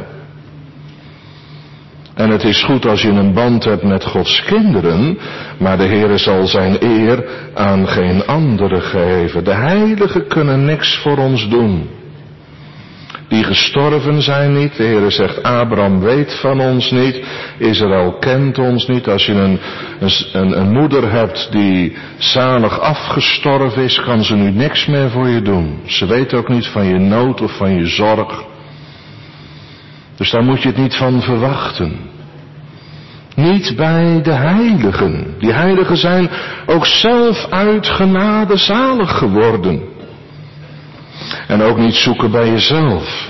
En het is goed als je een band hebt met Gods kinderen, maar de Heer zal zijn eer aan geen andere geven. De heiligen kunnen niks voor ons doen. Die gestorven zijn niet. De Heer zegt, Abraham weet van ons niet. Israël kent ons niet. Als je een, een, een moeder hebt die zalig afgestorven is, kan ze nu niks meer voor je doen. Ze weet ook niet van je nood of van je zorg. Dus daar moet je het niet van verwachten. Niet bij de heiligen. Die heiligen zijn ook zelf uit genade zalig geworden. En ook niet zoeken bij jezelf.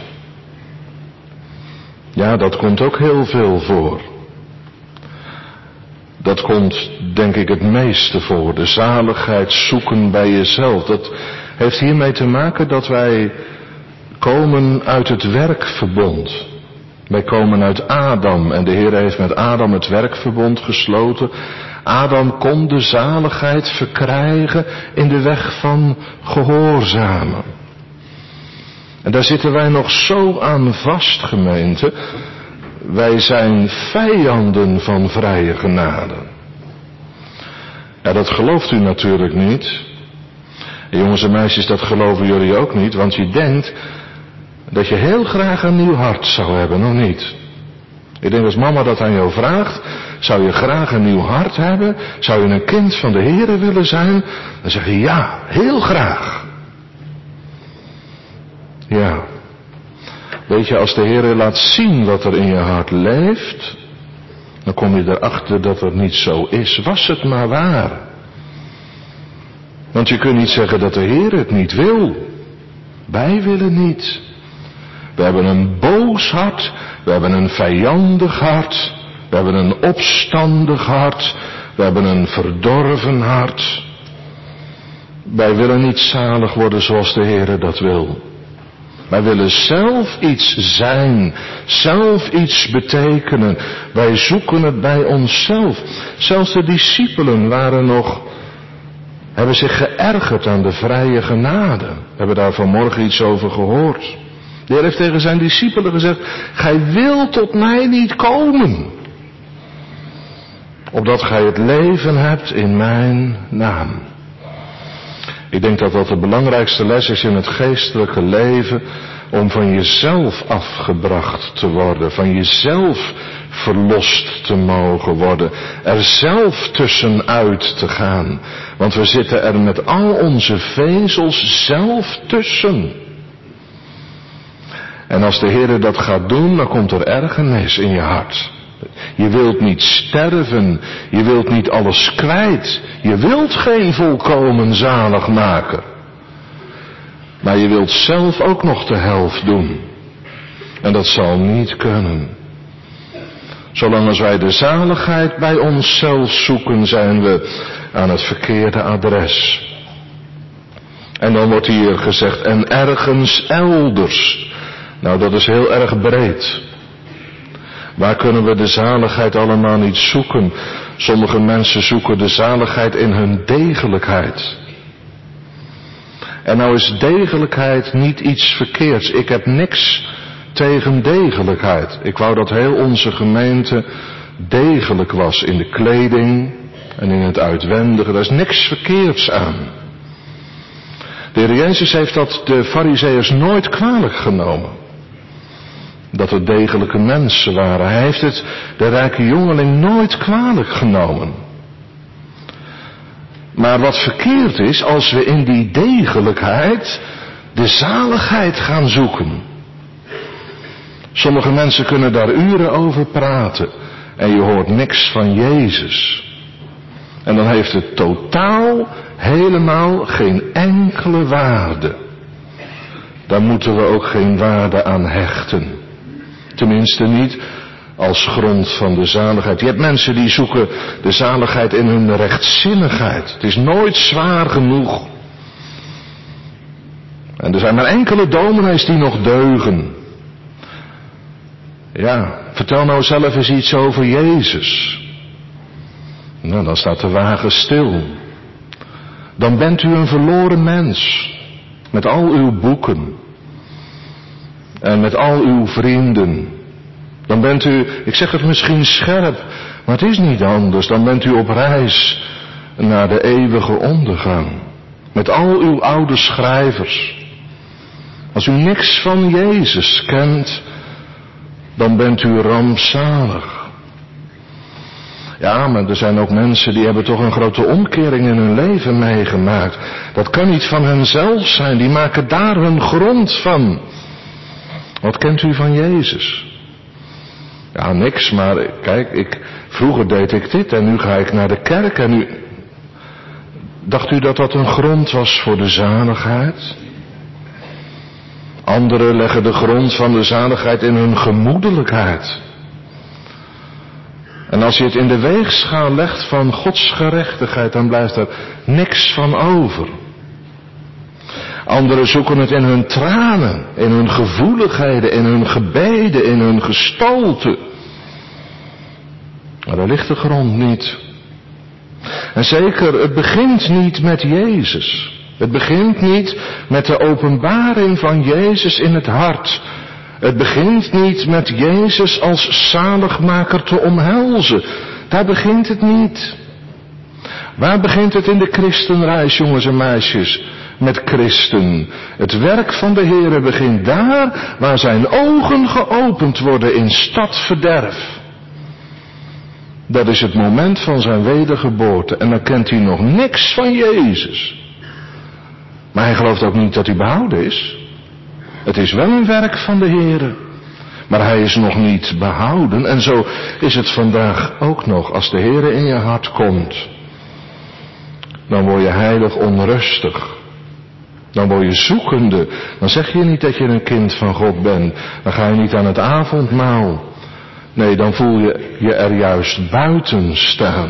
Ja, dat komt ook heel veel voor. Dat komt, denk ik, het meeste voor. De zaligheid zoeken bij jezelf. Dat heeft hiermee te maken dat wij komen uit het werkverbond. Wij komen uit Adam en de Heer heeft met Adam het werkverbond gesloten. Adam kon de zaligheid verkrijgen in de weg van gehoorzamen. En daar zitten wij nog zo aan vast, gemeente. Wij zijn vijanden van vrije genade. Ja, dat gelooft u natuurlijk niet. En jongens en meisjes, dat geloven jullie ook niet, want je denkt dat je heel graag een nieuw hart zou hebben, of niet? Ik denk als mama dat aan jou vraagt, zou je graag een nieuw hart hebben? Zou je een kind van de Heere willen zijn? Dan zeg je ja, heel graag. Ja. Weet je, als de Heere laat zien wat er in je hart leeft, dan kom je erachter dat het niet zo is. Was het maar waar. Want je kunt niet zeggen dat de Heer het niet wil. Wij willen niet. We hebben een boos hart, we hebben een vijandig hart, we hebben een opstandig hart, we hebben een verdorven hart. Wij willen niet zalig worden zoals de Heer dat wil. Wij willen zelf iets zijn, zelf iets betekenen. Wij zoeken het bij onszelf. Zelfs de discipelen waren nog, hebben zich geërgerd aan de vrije genade. We hebben daar vanmorgen iets over gehoord. De Heer heeft tegen zijn discipelen gezegd, gij wilt tot mij niet komen. Opdat gij het leven hebt in mijn naam. Ik denk dat dat de belangrijkste les is in het geestelijke leven. Om van jezelf afgebracht te worden. Van jezelf verlost te mogen worden. Er zelf tussenuit te gaan. Want we zitten er met al onze vezels zelf tussen. En als de Heer dat gaat doen, dan komt er ergernis in je hart. Je wilt niet sterven, je wilt niet alles kwijt, je wilt geen volkomen zaligmaker. Maar je wilt zelf ook nog de helft doen. En dat zal niet kunnen. Zolang als wij de zaligheid bij onszelf zoeken, zijn we aan het verkeerde adres. En dan wordt hier gezegd, en ergens elders. Nou, dat is heel erg breed. Waar kunnen we de zaligheid allemaal niet zoeken? Sommige mensen zoeken de zaligheid in hun degelijkheid. En nou is degelijkheid niet iets verkeerds. Ik heb niks tegen degelijkheid. Ik wou dat heel onze gemeente degelijk was in de kleding en in het uitwendige. Daar is niks verkeerds aan. De Heer Jezus heeft dat de Farizeeërs nooit kwalijk genomen. Dat het degelijke mensen waren. Hij heeft het de rijke jongeling nooit kwalijk genomen. Maar wat verkeerd is, als we in die degelijkheid de zaligheid gaan zoeken. Sommige mensen kunnen daar uren over praten en je hoort niks van Jezus. En dan heeft het totaal helemaal geen enkele waarde. Daar moeten we ook geen waarde aan hechten. Tenminste niet als grond van de zaligheid. Je hebt mensen die zoeken de zaligheid in hun rechtzinnigheid. Het is nooit zwaar genoeg. En er zijn maar enkele dominees die nog deugen. Ja, vertel nou zelf eens iets over Jezus. Nou, dan staat de wagen stil. Dan bent u een verloren mens. Met al uw boeken. En met al uw vrienden. Dan bent u, ik zeg het misschien scherp, maar het is niet anders. Dan bent u op reis naar de eeuwige ondergang. Met al uw oude schrijvers. Als u niks van Jezus kent, dan bent u rampzalig. Ja, maar er zijn ook mensen die hebben toch een grote omkering in hun leven meegemaakt. Dat kan niet van henzelf zijn, die maken daar hun grond van. Wat kent u van Jezus? Ja, niks, maar kijk, ik, vroeger deed ik dit en nu ga ik naar de kerk en nu... Dacht u dat dat een grond was voor de zaligheid? Anderen leggen de grond van de zaligheid in hun gemoedelijkheid. En als je het in de weegschaal legt van Gods gerechtigheid, dan blijft er niks van over. Anderen zoeken het in hun tranen, in hun gevoeligheden, in hun gebeden, in hun gestalte. Maar daar ligt de grond niet. En zeker, het begint niet met Jezus. Het begint niet met de openbaring van Jezus in het hart. Het begint niet met Jezus als zaligmaker te omhelzen. Daar begint het niet. Waar begint het in de christenreis, jongens en meisjes? Met Christen. Het werk van de Heere begint daar waar zijn ogen geopend worden in stadverderf. Dat is het moment van zijn wedergeboorte. En dan kent hij nog niks van Jezus. Maar hij gelooft ook niet dat hij behouden is. Het is wel een werk van de Heere. Maar hij is nog niet behouden. En zo is het vandaag ook nog. Als de Heere in je hart komt, dan word je heilig onrustig. Dan word je zoekende. Dan zeg je niet dat je een kind van God bent. Dan ga je niet aan het avondmaal. Nee, dan voel je je er juist buiten staan.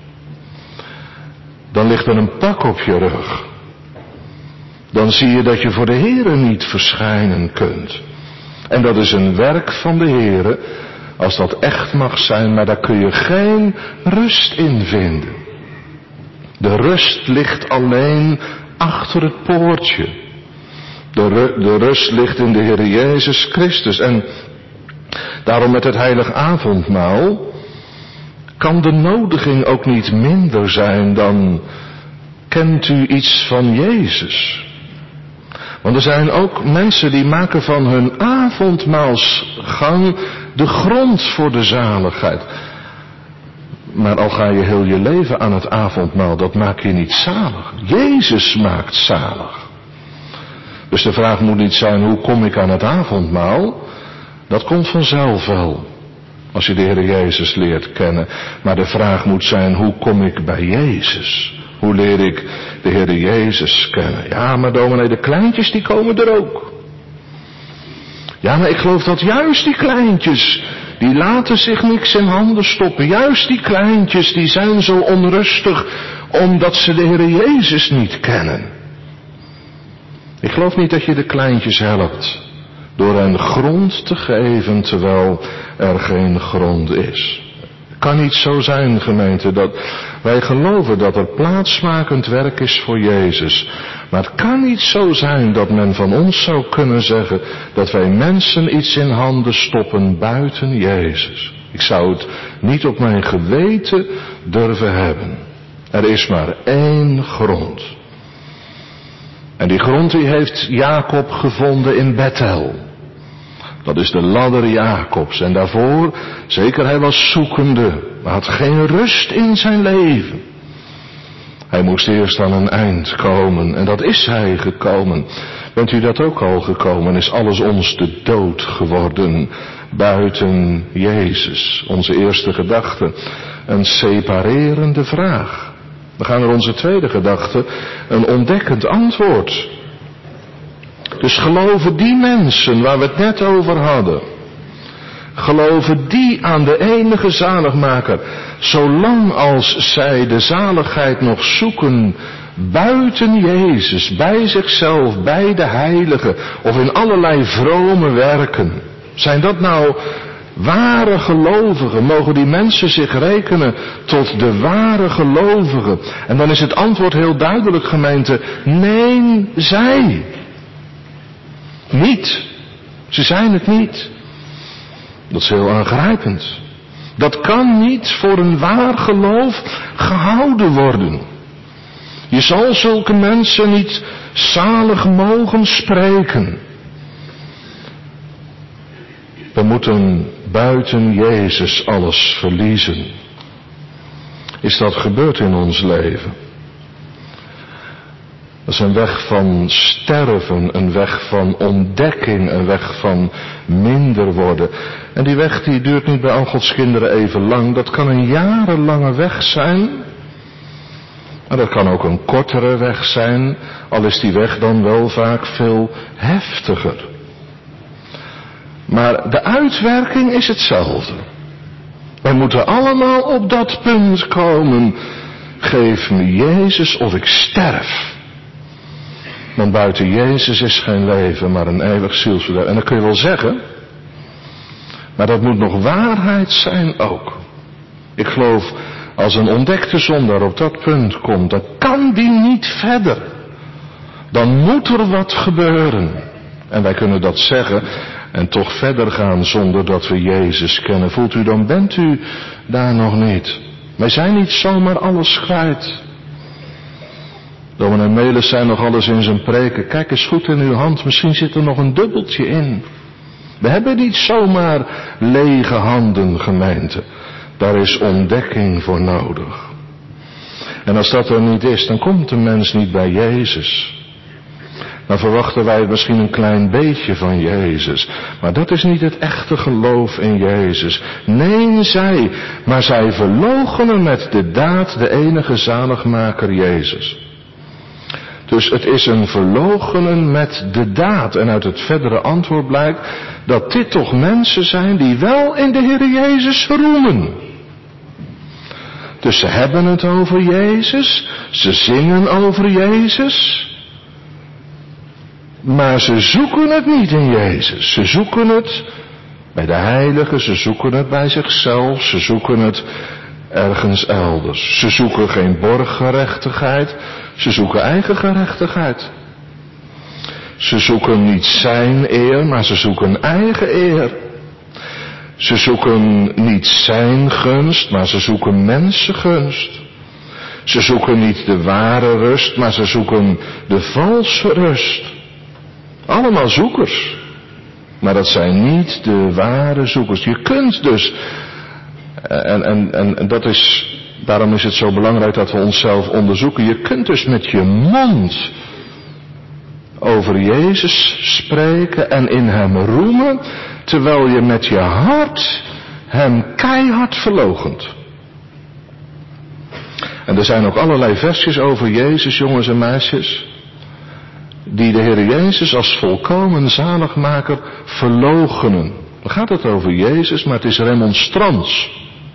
Dan ligt er een pak op je rug. Dan zie je dat je voor de Heere niet verschijnen kunt. En dat is een werk van de Heere, als dat echt mag zijn, maar daar kun je geen rust in vinden. De rust ligt alleen achter het poortje. De, ru- de rust ligt in de Heere Jezus Christus. En daarom met het heilig avondmaal kan de nodiging ook niet minder zijn dan: kent u iets van Jezus? Want er zijn ook mensen die maken van hun avondmaalsgang de grond voor de zaligheid. Maar al ga je heel je leven aan het avondmaal, dat maakt je niet zalig. Jezus maakt zalig. Dus de vraag moet niet zijn: hoe kom ik aan het avondmaal? Dat komt vanzelf wel, als je de Heer Jezus leert kennen. Maar de vraag moet zijn: hoe kom ik bij Jezus? Hoe leer ik de Heer Jezus kennen? Ja, maar dominee, de kleintjes die komen er ook. Ja, maar ik geloof dat juist die kleintjes die laten zich niks in handen stoppen. Juist die kleintjes, die zijn zo onrustig, omdat ze de Heer Jezus niet kennen. Ik geloof niet dat je de kleintjes helpt door hen grond te geven, terwijl er geen grond is. Het kan niet zo zijn, gemeente, dat wij geloven dat er plaatsmakend werk is voor Jezus. Maar het kan niet zo zijn dat men van ons zou kunnen zeggen dat wij mensen iets in handen stoppen buiten Jezus. Ik zou het niet op mijn geweten durven hebben. Er is maar één grond. En die grond die heeft Jacob gevonden in Bethel. Dat is de ladder Jacobs. En daarvoor, zeker hij was zoekende, maar had geen rust in zijn leven. Hij moest eerst aan een eind komen. En dat is hij gekomen. Bent u dat ook al gekomen? Is alles ons de dood geworden buiten Jezus? Onze eerste gedachte. Een separerende vraag. We gaan naar onze tweede gedachte. Een ontdekkend antwoord. Dus geloven die mensen waar we het net over hadden. Geloven die aan de enige zaligmaker. Zolang als zij de zaligheid nog zoeken buiten Jezus, bij zichzelf, bij de heiligen of in allerlei vrome werken. Zijn dat nou ware gelovigen? Mogen die mensen zich rekenen tot de ware gelovigen? En dan is het antwoord heel duidelijk, gemeente. Nee, zij. Niet. Ze zijn het niet. Dat is heel aangrijpend. Dat kan niet voor een waar geloof gehouden worden. Je zal zulke mensen niet zalig mogen spreken. We moeten buiten Jezus alles verliezen. Is dat gebeurd in ons leven? Dat is een weg van sterven, een weg van ontdekking, een weg van minder worden. En die weg die duurt niet bij al Gods kinderen even lang. Dat kan een jarenlange weg zijn. Maar dat kan ook een kortere weg zijn, al is die weg dan wel vaak veel heftiger. Maar de uitwerking is hetzelfde. Wij moeten allemaal op dat punt komen. Geef me Jezus of ik sterf. Want buiten Jezus is geen leven, maar een eeuwig zielsverderf. En dat kun je wel zeggen. Maar dat moet nog waarheid zijn ook. Ik geloof, als een ontdekte zondaar op dat punt komt, dan kan die niet verder. Dan moet er wat gebeuren. En wij kunnen dat zeggen en toch verder gaan zonder dat we Jezus kennen. Voelt u, dan bent u daar nog niet. Wij zijn niet zomaar alles kwijt. Dominee Melis zei nog alles in zijn preken. Kijk eens goed in uw hand, misschien zit er nog een dubbeltje in. We hebben niet zomaar lege handen, gemeente. Daar is ontdekking voor nodig. En als dat er niet is, dan komt de mens niet bij Jezus. Dan verwachten wij misschien een klein beetje van Jezus. Maar dat is niet het echte geloof in Jezus. Nee, zij, maar zij verloochenen met de daad de enige zaligmaker Jezus. Dus het is een verloochenen met de daad. En uit het verdere antwoord blijkt dat dit toch mensen zijn die wel in de Heer Jezus roemen. Dus ze hebben het over Jezus, ze zingen over Jezus, maar ze zoeken het niet in Jezus. Ze zoeken het bij de heiligen, ze zoeken het bij zichzelf, ze zoeken het ergens elders. Ze zoeken geen borggerechtigheid, ze zoeken eigen gerechtigheid. Ze zoeken niet zijn eer, maar ze zoeken eigen eer. Ze zoeken niet zijn gunst, maar ze zoeken mensengunst. Ze zoeken niet de ware rust, maar ze zoeken de valse rust. Allemaal zoekers. Maar dat zijn niet de ware zoekers. Je kunt dus, en, en, en, en dat is, daarom is het zo belangrijk dat we onszelf onderzoeken. Je kunt dus met je mond over Jezus spreken en in hem roemen, terwijl je met je hart hem keihard verloochent. En er zijn ook allerlei versjes over Jezus, jongens en meisjes, die de Heer Jezus als volkomen zaligmaker verloochenen. Dan gaat het over Jezus, maar het is remonstrans.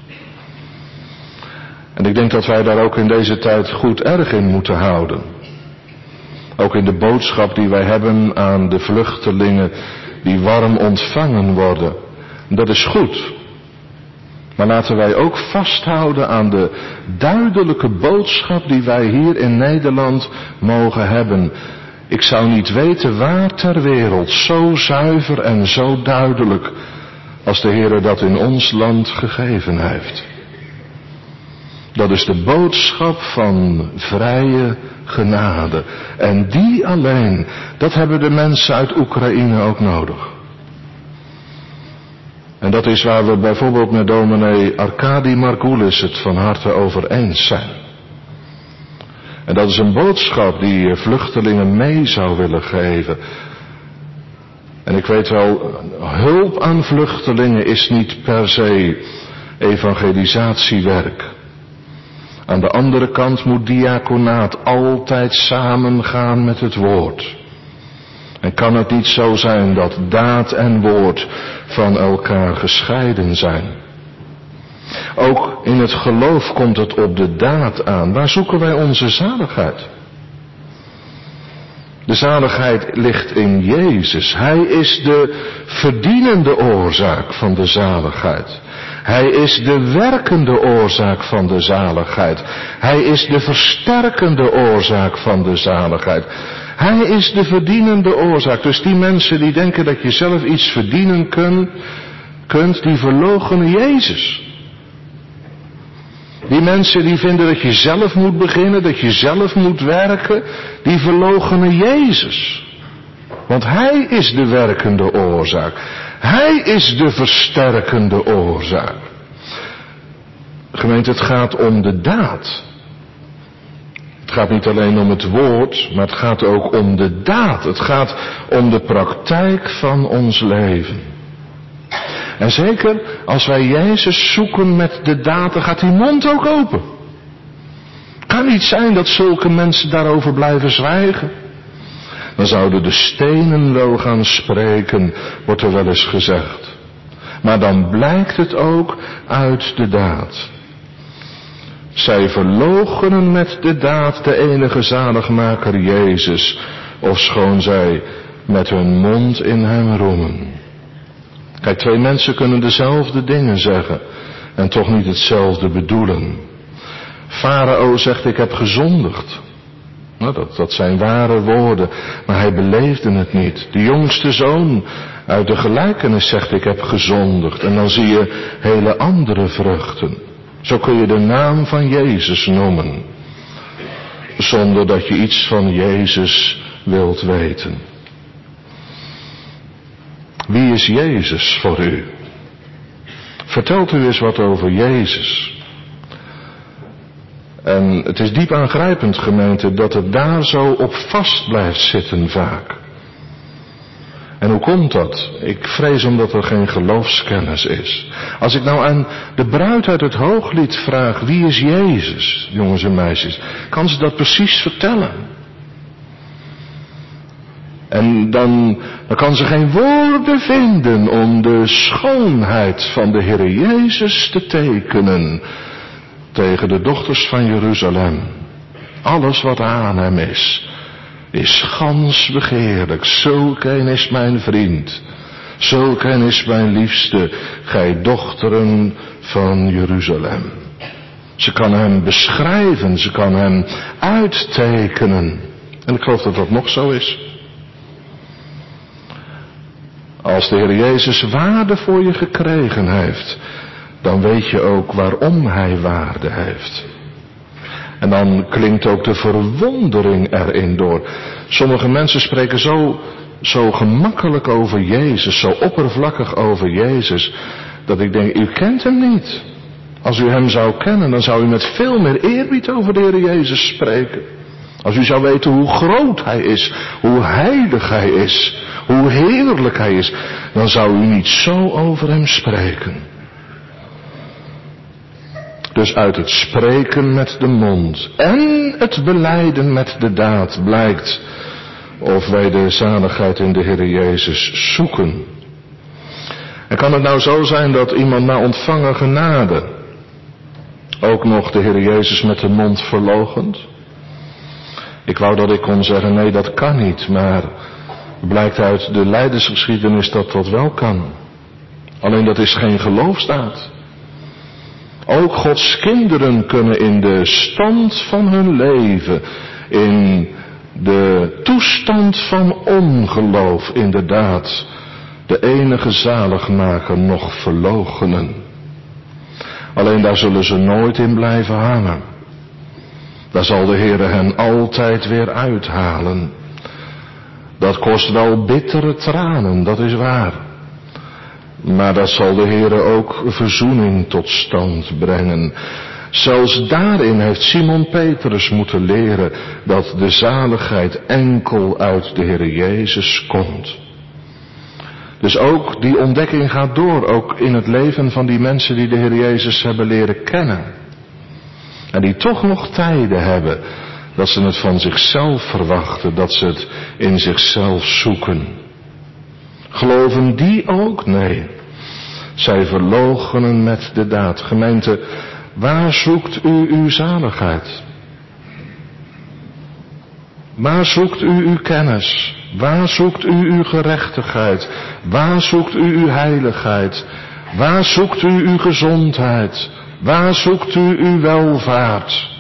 En ik denk dat wij daar ook in deze tijd goed erg in moeten houden. Ook in de boodschap die wij hebben aan de vluchtelingen die warm ontvangen worden. Dat is goed. Maar laten wij ook vasthouden aan de duidelijke boodschap die wij hier in Nederland mogen hebben. Ik zou niet weten waar ter wereld zo zuiver en zo duidelijk als de Heer dat in ons land gegeven heeft. Dat is de boodschap van vrije genade. En die alleen, dat hebben de mensen uit Oekraïne ook nodig. En dat is waar we bijvoorbeeld met dominee Arkadi Margulis het van harte over eens zijn. En dat is een boodschap die vluchtelingen mee zou willen geven. En ik weet wel, hulp aan vluchtelingen is niet per se evangelisatiewerk. Aan de andere kant moet diaconaat altijd samengaan met het woord. En kan het niet zo zijn dat daad en woord van elkaar gescheiden zijn? Ook in het geloof komt het op de daad aan. Waar zoeken wij onze zaligheid? De zaligheid ligt in Jezus. Hij is de verdienende oorzaak van de zaligheid. Hij is de werkende oorzaak van de zaligheid. Hij is de versterkende oorzaak van de zaligheid. Hij is de verdienende oorzaak. Dus die mensen die denken dat je zelf iets verdienen kunt, kunt die verloochenen Jezus. Die mensen die vinden dat je zelf moet beginnen, dat je zelf moet werken, die verloochenen Jezus. Want Hij is de werkende oorzaak. Hij is de versterkende oorzaak. Gemeente, het gaat om de daad. Het gaat niet alleen om het woord, maar het gaat ook om de daad. Het gaat om de praktijk van ons leven. En zeker als wij Jezus zoeken met de daad, dan gaat die mond ook open. Het kan niet zijn dat zulke mensen daarover blijven zwijgen. Dan zouden de stenen wel gaan spreken, wordt er wel eens gezegd. Maar dan blijkt het ook uit de daad. Zij verloochenen met de daad de enige zaligmaker Jezus, ofschoon zij met hun mond in hem roemen. Kijk, twee mensen kunnen dezelfde dingen zeggen en toch niet hetzelfde bedoelen. Farao zegt, ik heb gezondigd. Nou, dat, dat zijn ware woorden, maar hij beleefde het niet. De jongste zoon uit de gelijkenis zegt, ik heb gezondigd. En dan zie je hele andere vruchten. Zo kun je de naam van Jezus noemen, zonder dat je iets van Jezus wilt weten. Wie is Jezus voor u? Vertelt u eens wat over Jezus. En het is diep aangrijpend, gemeente, dat het daar zo op vast blijft zitten vaak. En hoe komt dat? Ik vrees omdat er geen geloofskennis is. Als ik nou aan de bruid uit het Hooglied vraag, wie is Jezus, jongens en meisjes, kan ze dat precies vertellen. En dan, dan kan ze geen woorden vinden om de schoonheid van de Heer Jezus te tekenen tegen de dochters van Jeruzalem. Alles wat aan hem is, is gans begeerlijk. Zulk een is mijn vriend, zulk een is mijn liefste, gij dochteren van Jeruzalem. Ze kan hem beschrijven, ze kan hem uittekenen. En ik geloof dat dat nog zo is. Als de Heer Jezus waarde voor je gekregen heeft, dan weet je ook waarom Hij waarde heeft. En dan klinkt ook de verwondering erin door. Sommige mensen spreken zo, zo gemakkelijk over Jezus, zo oppervlakkig over Jezus, dat ik denk, u kent hem niet. Als u hem zou kennen, dan zou u met veel meer eerbied over de Heer Jezus spreken. Als u zou weten hoe groot Hij is, hoe heilig Hij is, hoe heerlijk Hij is, dan zou u niet zo over hem spreken. Dus uit het spreken met de mond en het belijden met de daad blijkt of wij de zaligheid in de Heer Jezus zoeken. En kan het nou zo zijn dat iemand na ontvangen genade ook nog de Heer Jezus met de mond verloochent? Ik wou dat ik kon zeggen, nee, dat kan niet, maar blijkt uit de lijdensgeschiedenis dat dat wel kan. Alleen dat is geen geloofsdaad. Ook Gods kinderen kunnen in de stand van hun leven, in de toestand van ongeloof, inderdaad, de enige zaligmaker nog verloochenen. Alleen daar zullen ze nooit in blijven hangen. Daar zal de Heere hen altijd weer uithalen. Dat kost wel bittere tranen, dat is waar. Maar dat zal de Heere ook verzoening tot stand brengen. Zelfs daarin heeft Simon Petrus moeten leren dat de zaligheid enkel uit de Heere Jezus komt. Dus ook die ontdekking gaat door, ook in het leven van die mensen die de Heer Jezus hebben leren kennen. En die toch nog tijden hebben dat ze het van zichzelf verwachten, dat ze het in zichzelf zoeken. Geloven die ook? Nee. Zij verloochenen met de daad. Gemeente, waar zoekt u uw zaligheid? Waar zoekt u uw kennis? Waar zoekt u uw gerechtigheid? Waar zoekt u uw heiligheid? Waar zoekt u uw gezondheid? Waar zoekt u uw welvaart?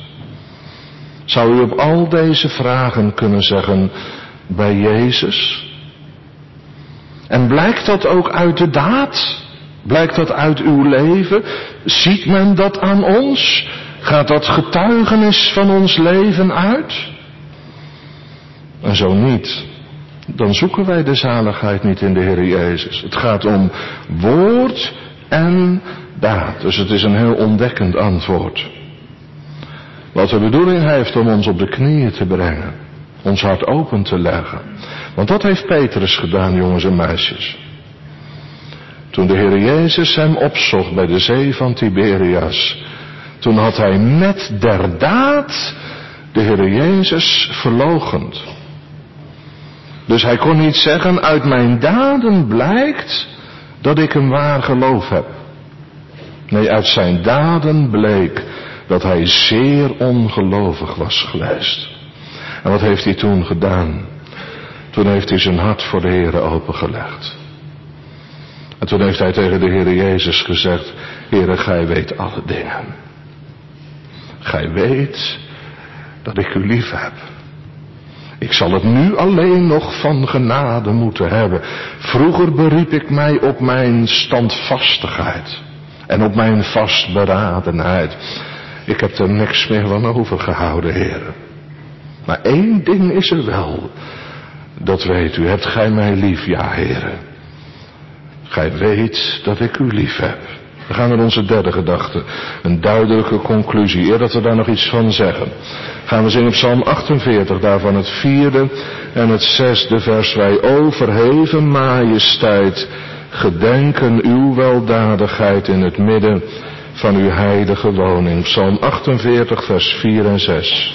Zou u op al deze vragen kunnen zeggen, bij Jezus? En blijkt dat ook uit de daad? Blijkt dat uit uw leven? Ziet men dat aan ons? Gaat dat getuigenis van ons leven uit? En zo niet, dan zoeken wij de zaligheid niet in de Heer Jezus. Het gaat om woord en daad. Dus het is een heel ontdekkend antwoord. Wat de bedoeling heeft om ons op de knieën te brengen. Ons hart open te leggen. Want dat heeft Petrus gedaan, jongens en meisjes. Toen de Heer Jezus hem opzocht bij de zee van Tiberias. Toen had hij met der daad de Heer Jezus verloochend. Dus hij kon niet zeggen, uit mijn daden blijkt dat ik een waar geloof heb. Nee, uit zijn daden bleek dat hij zeer ongelovig was geweest. En wat heeft hij toen gedaan? Toen heeft hij zijn hart voor de Heere opengelegd. En toen heeft hij tegen de Heere Jezus gezegd, Heere, gij weet alle dingen. Gij weet dat ik u lief heb. Ik zal het nu alleen nog van genade moeten hebben. Vroeger beriep ik mij op mijn standvastigheid. En op mijn vastberadenheid. Ik heb er niks meer van overgehouden, Heere. Maar één ding is er wel. Dat weet u, hebt gij mij lief, ja, Heere. Gij weet dat ik u lief heb. We gaan naar onze derde gedachte. Een duidelijke conclusie. Eer dat we daar nog iets van zeggen. Gaan we zingen Psalm achtenveertig. Daarvan het vierde en het zesde vers. Wij o verheven majesteit. Gedenken uw weldadigheid in het midden van uw heilige woning. Psalm achtenveertig vers vier en zes.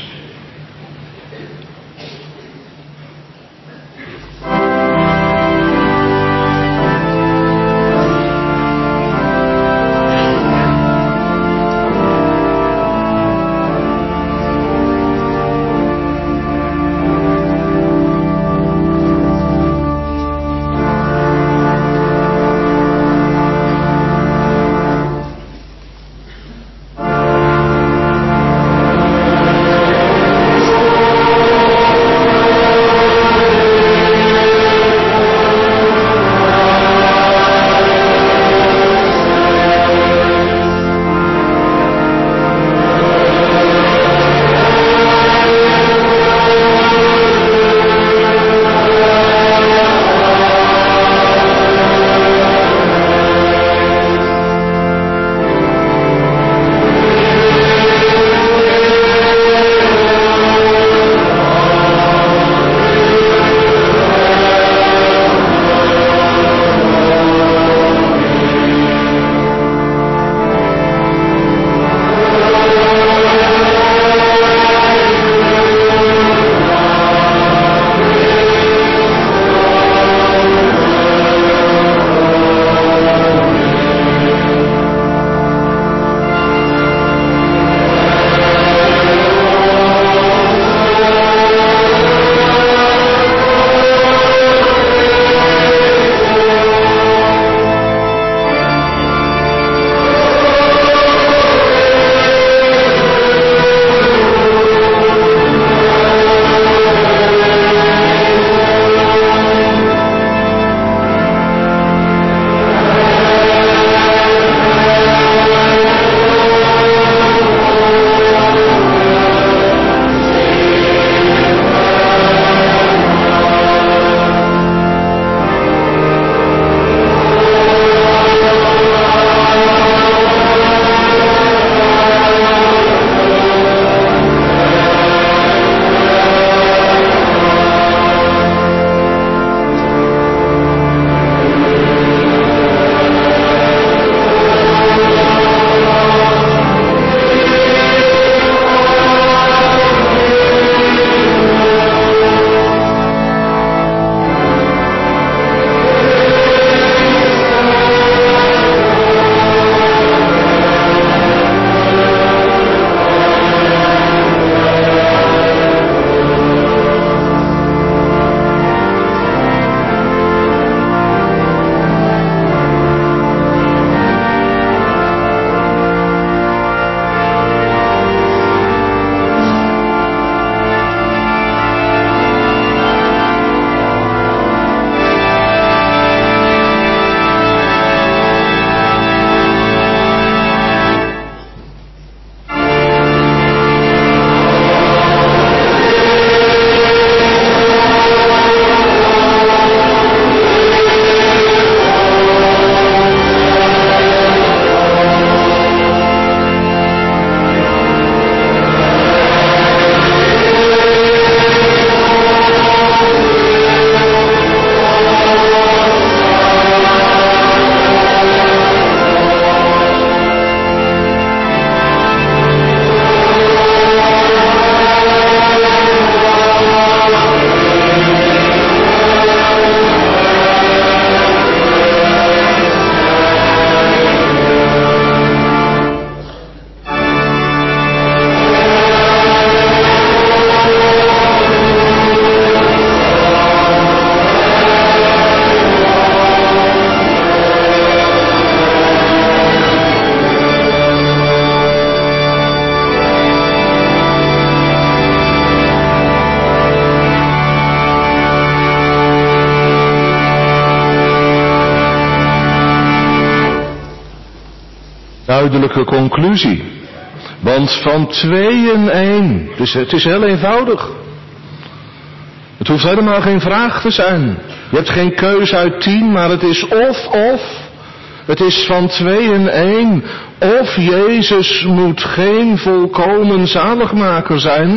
duidelijke conclusie. Want van tweeën één, dus het is heel eenvoudig. Het hoeft helemaal geen vraag te zijn. Je hebt geen keus uit tien, maar het is of of. Het is van tweeën één. Of Jezus moet geen volkomen zaligmaker zijn,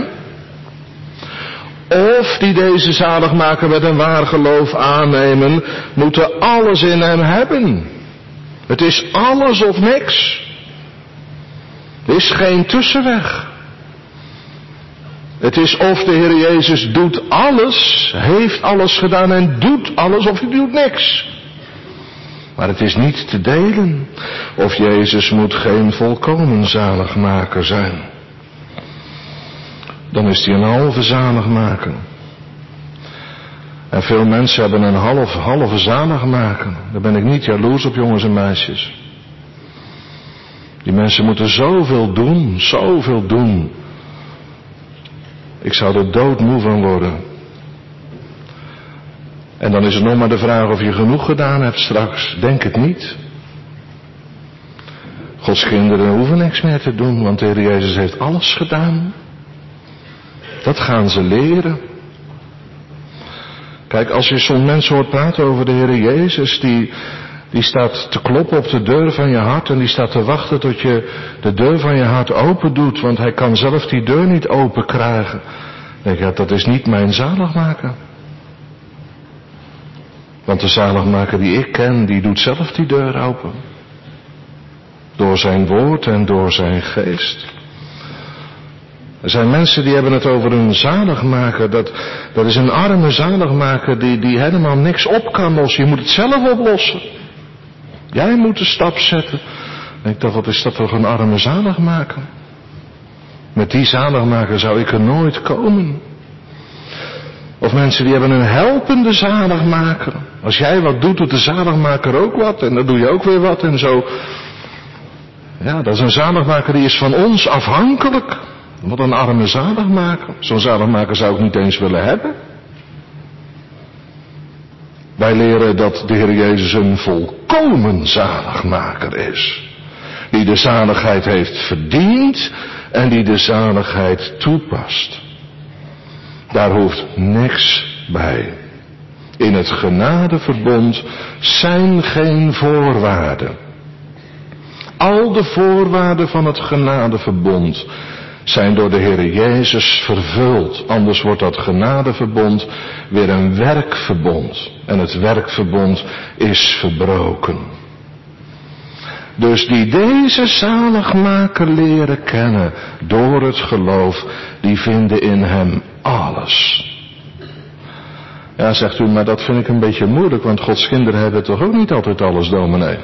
of die deze zaligmaker met een waar geloof aannemen, moeten alles in hem hebben. Het is alles of niks. Er is geen tussenweg. Het is of de Heer Jezus doet alles, heeft alles gedaan en doet alles, of hij doet niks. Maar het is niet te delen. Of Jezus moet geen volkomen zaligmaker zijn. Dan is hij een halve zaligmaker. En veel mensen hebben een half, halve zaligmaker. Daar ben ik niet jaloers op, jongens en meisjes. Die mensen moeten zoveel doen, zoveel doen. Ik zou er doodmoe van worden. En dan is het nog maar de vraag of je genoeg gedaan hebt straks. Denk het niet. Gods kinderen hoeven niks meer te doen, want de Heer Jezus heeft alles gedaan. Dat gaan ze leren. Kijk, als je zo'n mens hoort praten over de Heer Jezus, die, die staat te kloppen op de deur van je hart en die staat te wachten tot je de deur van je hart open doet, want hij kan zelf die deur niet open krijgen. Dan denk je, dat is niet mijn zaligmaker. Want de zaligmaker die ik ken, die doet zelf die deur open. Door zijn woord en door zijn geest. Er zijn mensen die hebben het over een zaligmaker. Dat, dat is een arme zaligmaker die, die helemaal niks op kan lossen. Je moet het zelf oplossen. Jij moet de stap zetten. En ik dacht, wat is dat toch een arme zaligmaker. Met die zaligmaker zou ik er nooit komen. Of mensen die hebben een helpende zaligmaker. Als jij wat doet, doet de zaligmaker ook wat. En dan doe je ook weer wat en zo. Ja, dat is een zaligmaker die is van ons afhankelijk. Wat een arme zaligmaker. Zo'n zaligmaker zou ik niet eens willen hebben. Wij leren dat de Heer Jezus een volkomen zaligmaker is. Die de zaligheid heeft verdiend en die de zaligheid toepast. Daar hoeft niks bij. In het genadeverbond zijn geen voorwaarden. Al de voorwaarden van het genadeverbond zijn door de Heer Jezus vervuld. Anders wordt dat genadeverbond weer een werkverbond. En het werkverbond is verbroken. Dus die deze zaligmaker leren kennen door het geloof, die vinden in hem alles. Ja, zegt u, maar dat vind ik een beetje moeilijk, want Gods kinderen hebben toch ook niet altijd alles, dominee?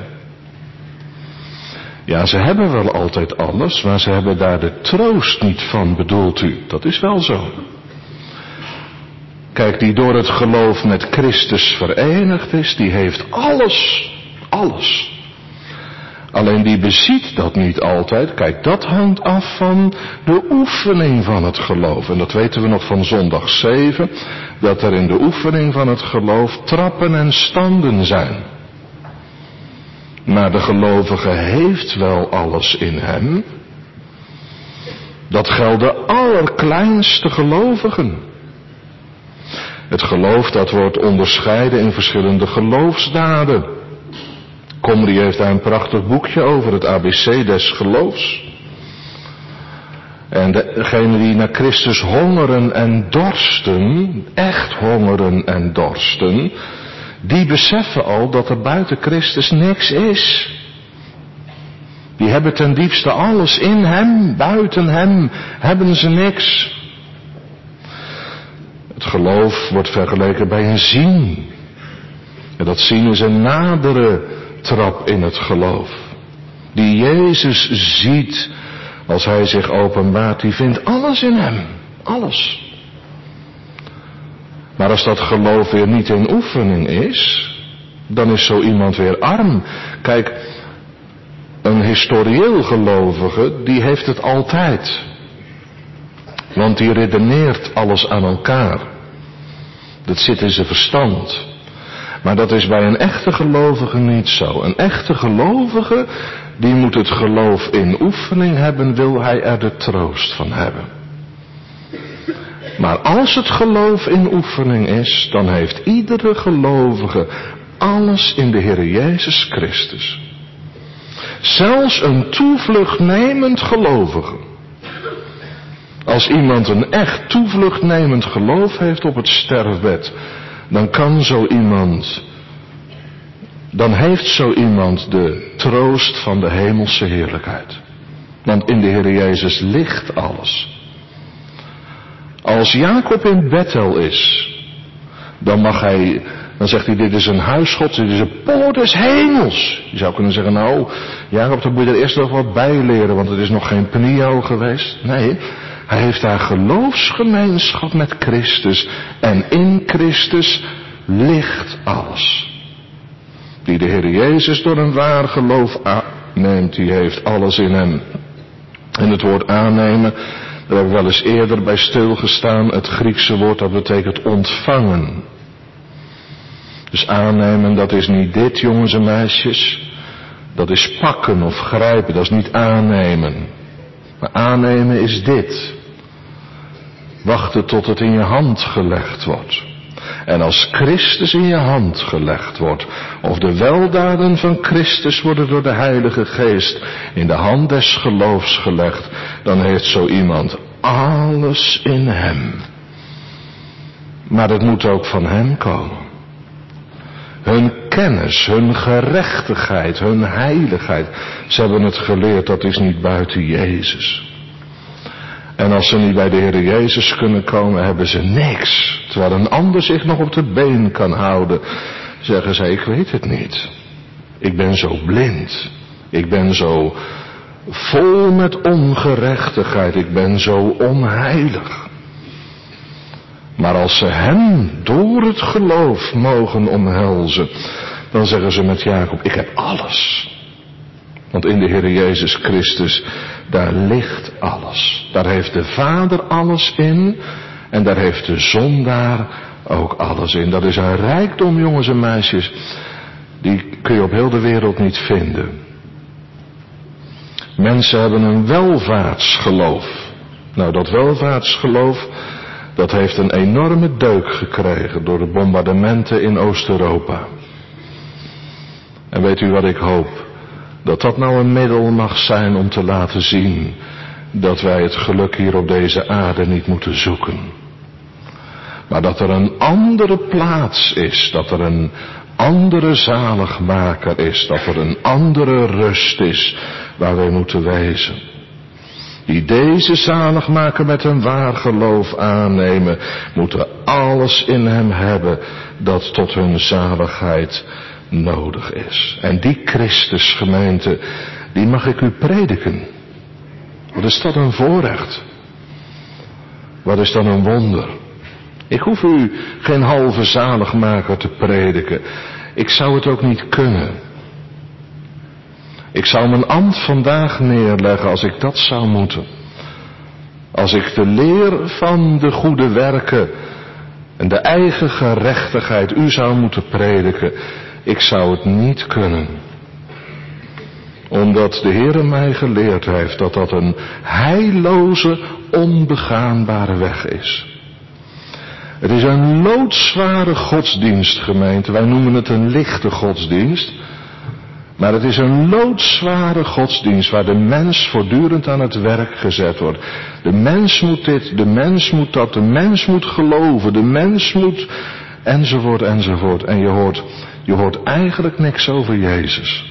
Ja, ze hebben wel altijd alles, maar ze hebben daar de troost niet van, bedoelt u. Dat is wel zo. Kijk, die door het geloof met Christus verenigd is, die heeft alles, alles. Alleen die beziet dat niet altijd. Kijk, dat hangt af van de oefening van het geloof. En dat weten we nog van zondag zeven, dat er in de oefening van het geloof trappen en standen zijn. Maar de gelovige heeft wel alles in hem. Dat geldt de allerkleinste gelovigen. Het geloof dat wordt onderscheiden in verschillende geloofsdaden. Komrie heeft daar een prachtig boekje over, het A B C des geloofs. En degenen die naar Christus hongeren en dorsten, echt hongeren en dorsten, die beseffen al dat er buiten Christus niks is. Die hebben ten diepste alles in hem, buiten hem hebben ze niks. Het geloof wordt vergeleken bij een zien. En dat zien is een nadere trap in het geloof. Die Jezus ziet als hij zich openbaart, die vindt alles in hem. Alles. Maar als dat geloof weer niet in oefening is, dan is zo iemand weer arm. Kijk, een historieel gelovige, die heeft het altijd. Want die redeneert alles aan elkaar. Dat zit in zijn verstand. Maar dat is bij een echte gelovige niet zo. Een echte gelovige, die moet het geloof in oefening hebben, wil hij er de troost van hebben. Maar als het geloof in oefening is, dan heeft iedere gelovige alles in de Heer Jezus Christus. Zelfs een toevluchtnemend gelovige. Als iemand een echt toevluchtnemend geloof heeft op het sterfbed, dan kan zo iemand, dan heeft zo iemand de troost van de hemelse heerlijkheid. Want in de Heer Jezus ligt alles. Als Jacob in Bethel is, dan mag hij, dan zegt hij, dit is een huis Gods, dit is een poort des hemels. Je zou kunnen zeggen, nou, Jacob, dan moet je er eerst nog wat bij leren, want het is nog geen Pnio geweest. Nee, hij heeft daar geloofsgemeenschap met Christus en in Christus ligt alles. Die de Heer Jezus door een waar geloof aanneemt, die heeft alles in hem. En het woord aannemen, daar heb ik wel eens eerder bij stilgestaan. Het Griekse woord dat betekent ontvangen. Dus aannemen, dat is niet dit, jongens en meisjes. Dat is pakken of grijpen, dat is niet aannemen. Maar aannemen is dit. Wachten tot het in je hand gelegd wordt. En als Christus in je hand gelegd wordt, of de weldaden van Christus worden door de Heilige Geest in de hand des geloofs gelegd, dan heeft zo iemand alles in hem. Maar het moet ook van hem komen. Hun kennis, hun gerechtigheid, hun heiligheid, ze hebben het geleerd, dat is niet buiten Jezus. En als ze niet bij de Heer Jezus kunnen komen, hebben ze niks. Terwijl een ander zich nog op de been kan houden, zeggen ze, ik weet het niet. Ik ben zo blind. Ik ben zo vol met ongerechtigheid. Ik ben zo onheilig. Maar als ze hem door het geloof mogen omhelzen, dan zeggen ze met Jacob, ik heb alles. Want in de Heer Jezus Christus, daar ligt alles. Daar heeft de Vader alles in. En daar heeft de zondaar ook alles in. Dat is een rijkdom, jongens en meisjes. Die kun je op heel de wereld niet vinden. Mensen hebben een welvaartsgeloof. Nou, dat welvaartsgeloof, dat heeft een enorme deuk gekregen door de bombardementen in Oost-Europa. En weet u wat ik hoop? Dat dat nou een middel mag zijn om te laten zien dat wij het geluk hier op deze aarde niet moeten zoeken. Maar dat er een andere plaats is, dat er een andere zaligmaker is, dat er een andere rust is waar wij moeten wezen. Die deze zaligmaker met een waar geloof aannemen, moeten alles in hem hebben dat tot hun zaligheid nodig is. En die Christus gemeente, die mag ik u prediken. Wat is dat een voorrecht? Wat is dan een wonder? Ik hoef u geen halve zaligmaker te prediken. Ik zou het ook niet kunnen. Ik zou mijn ambt vandaag neerleggen als ik dat zou moeten. Als ik de leer van de goede werken en de eigen gerechtigheid u zou moeten prediken, ik zou het niet kunnen. Omdat de Heer mij geleerd heeft dat dat een heilloze, onbegaanbare weg is. Het is een loodzware godsdienst, gemeente. Wij noemen het een lichte godsdienst. Maar het is een loodzware godsdienst waar de mens voortdurend aan het werk gezet wordt. De mens moet dit, de mens moet dat, de mens moet geloven, de mens moet enzovoort enzovoort. En je hoort, je hoort eigenlijk niks over Jezus.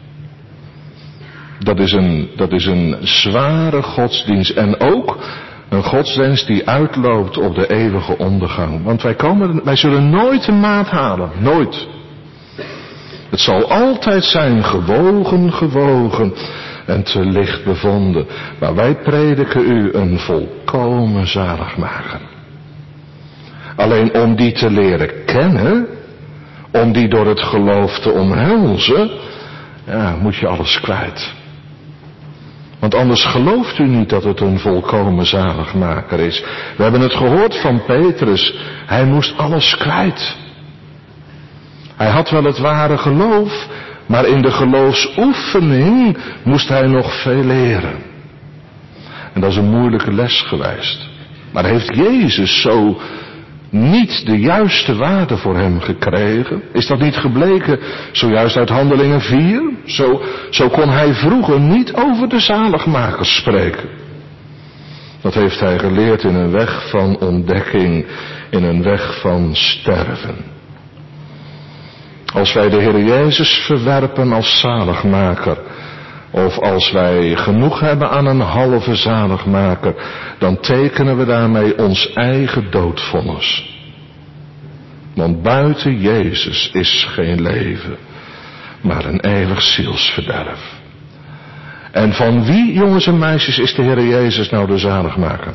Dat is een, dat is een zware godsdienst en ook een godsdienst die uitloopt op de eeuwige ondergang. Want wij, komen, wij zullen nooit de maat halen, nooit. Het zal altijd zijn gewogen, gewogen en te licht bevonden. Maar wij prediken u een volkomen zaligmaker. Alleen om die te leren kennen, om die door het geloof te omhelzen, ja, moet je alles kwijt. Want anders gelooft u niet dat het een volkomen zaligmaker is. We hebben het gehoord van Petrus, hij moest alles kwijt. Hij had wel het ware geloof, maar in de geloofsoefening moest hij nog veel leren. En dat is een moeilijke les geweest. Maar heeft Jezus zo niet de juiste waarde voor hem gekregen? Is dat niet gebleken zojuist uit Handelingen vier? Zo, zo kon hij vroeger niet over de zaligmaker spreken. Dat heeft hij geleerd in een weg van ontdekking, in een weg van sterven. Als wij de Heer Jezus verwerpen als zaligmaker, of als wij genoeg hebben aan een halve zaligmaker, dan tekenen we daarmee ons eigen doodvonnis. Want buiten Jezus is geen leven, maar een eeuwig zielsverderf. En van wie, jongens en meisjes, is de Heer Jezus nou de zaligmaker?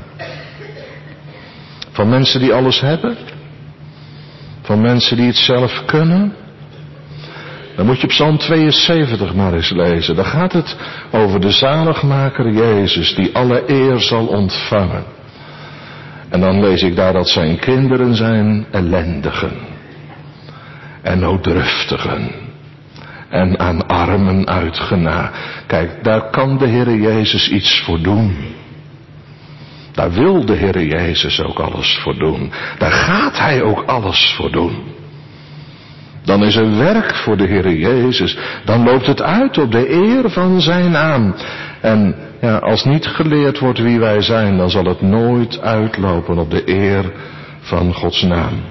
Van mensen die alles hebben? Van mensen die het zelf kunnen? Dan moet je Psalm tweeënzeventig maar eens lezen. Daar gaat het over de zaligmaker Jezus, die alle eer zal ontvangen. En dan lees ik daar dat zijn kinderen zijn ellendigen. En nooddruftigen. En aan armen uitgena. Kijk, daar kan de Heer Jezus iets voor doen. Daar wil de Heer Jezus ook alles voor doen. Daar gaat Hij ook alles voor doen. Dan is er werk voor de Heer Jezus. Dan loopt het uit op de eer van zijn naam. En ja, als niet geleerd wordt wie wij zijn, dan zal het nooit uitlopen op de eer van Gods naam.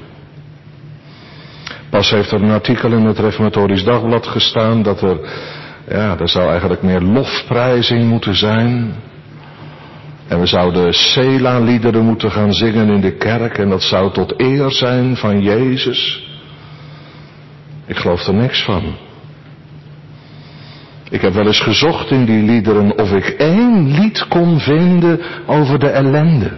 Pas heeft er een artikel in het Reformatorisch Dagblad gestaan dat er, ja, er zou eigenlijk meer lofprijzing moeten zijn. En we zouden Sela-liederen moeten gaan zingen in de kerk en dat zou tot eer zijn van Jezus. Ik geloof er niks van. Ik heb wel eens gezocht in die liederen of ik één lied kon vinden over de ellende.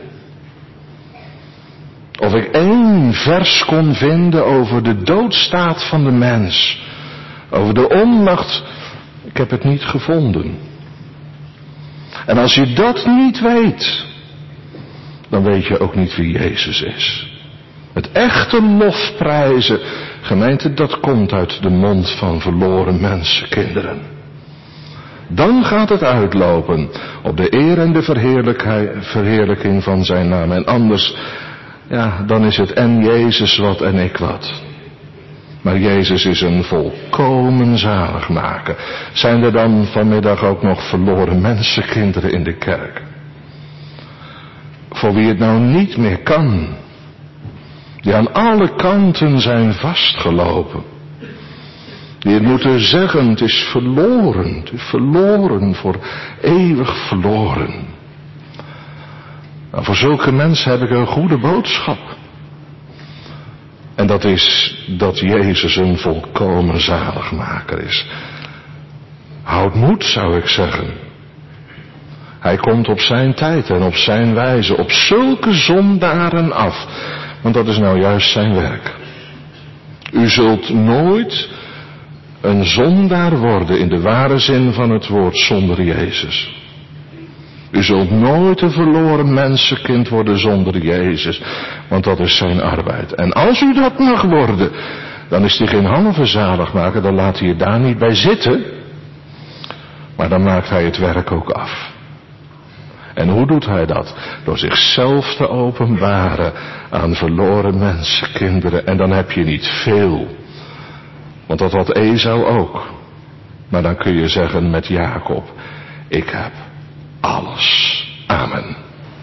Of ik één vers kon vinden over de doodstaat van de mens. Over de onmacht. Ik heb het niet gevonden. En als je dat niet weet, dan weet je ook niet wie Jezus is. Het echte lofprijzen, gemeente, dat komt uit de mond van verloren mensenkinderen. Dan gaat het uitlopen op de eer en de verheerlijking van zijn naam. En anders, ja, dan is het en Jezus wat en ik wat. Maar Jezus is een volkomen zaligmaker. Zijn er dan vanmiddag ook nog verloren mensenkinderen in de kerk? Voor wie het nou niet meer kan. Die aan alle kanten zijn vastgelopen. Die het moeten zeggen, het is verloren. Het is verloren, voor eeuwig verloren. Nou, voor zulke mensen heb ik een goede boodschap. En dat is dat Jezus een volkomen zaligmaker is. Houd moed, zou ik zeggen. Hij komt op zijn tijd en op zijn wijze op zulke zondaren af. Want dat is nou juist zijn werk. U zult nooit een zondaar worden in de ware zin van het woord zonder Jezus. U zult nooit een verloren mensenkind worden zonder Jezus. Want dat is zijn arbeid. En als u dat mag worden, dan is hij geen halve zaligmaker. Dan laat hij je daar niet bij zitten. Maar dan maakt hij het werk ook af. En hoe doet hij dat? Door zichzelf te openbaren aan verloren mensenkinderen. En dan heb je niet veel. Want dat had Esau ook. Maar dan kun je zeggen met Jacob, ik heb alles. Amen.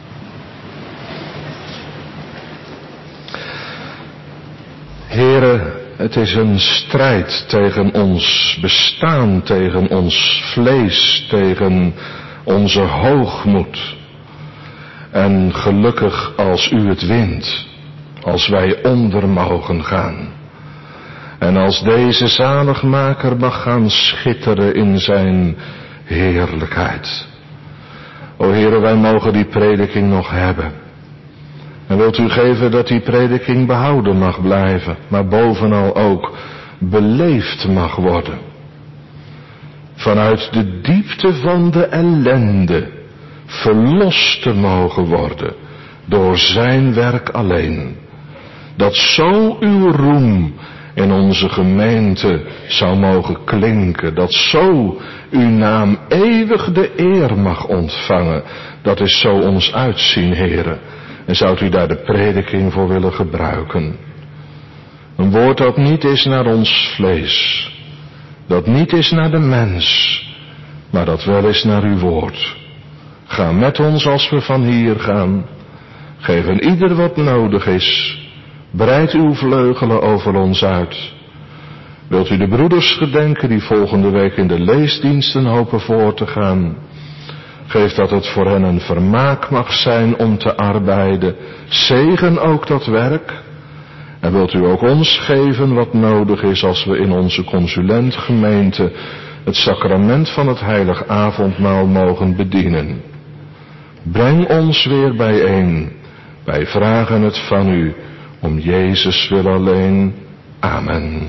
Heren, het is een strijd tegen ons bestaan, tegen ons vlees, tegen onze hoogmoed. En gelukkig als u het wint, als wij onder mogen gaan. En als deze zaligmaker mag gaan schitteren in zijn heerlijkheid. O Heere, wij mogen die prediking nog hebben. En wilt u geven dat die prediking behouden mag blijven, maar bovenal ook beleefd mag worden. Vanuit de diepte van de ellende verlost te mogen worden door zijn werk alleen. Dat zo uw roem in onze gemeente zou mogen klinken. Dat zo uw naam eeuwig de eer mag ontvangen. Dat is zo ons uitzien, Heere. En zou u daar de prediking voor willen gebruiken. Een woord dat niet is naar ons vlees. Dat niet is naar de mens. Maar dat wel is naar uw woord. Ga met ons als we van hier gaan. Geef een ieder wat nodig is. Breid uw vleugelen over ons uit. Wilt u de broeders gedenken die volgende week in de leesdiensten hopen voor te gaan. Geef dat het voor hen een vermaak mag zijn om te arbeiden. Zegen ook dat werk. En wilt u ook ons geven wat nodig is als we in onze consulentgemeente het sacrament van het heilig avondmaal mogen bedienen. Breng ons weer bijeen. Wij vragen het van u, om Jezus wil alleen. Amen.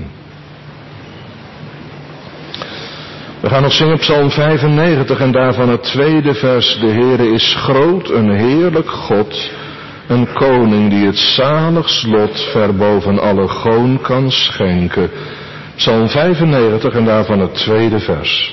We gaan nog zingen Psalm vijfennegentig en daarvan het tweede vers. De Heere is groot, een heerlijk God, een koning die het zaligst lot ver boven alle goon kan schenken. Psalm vijfennegentig en daarvan het tweede vers.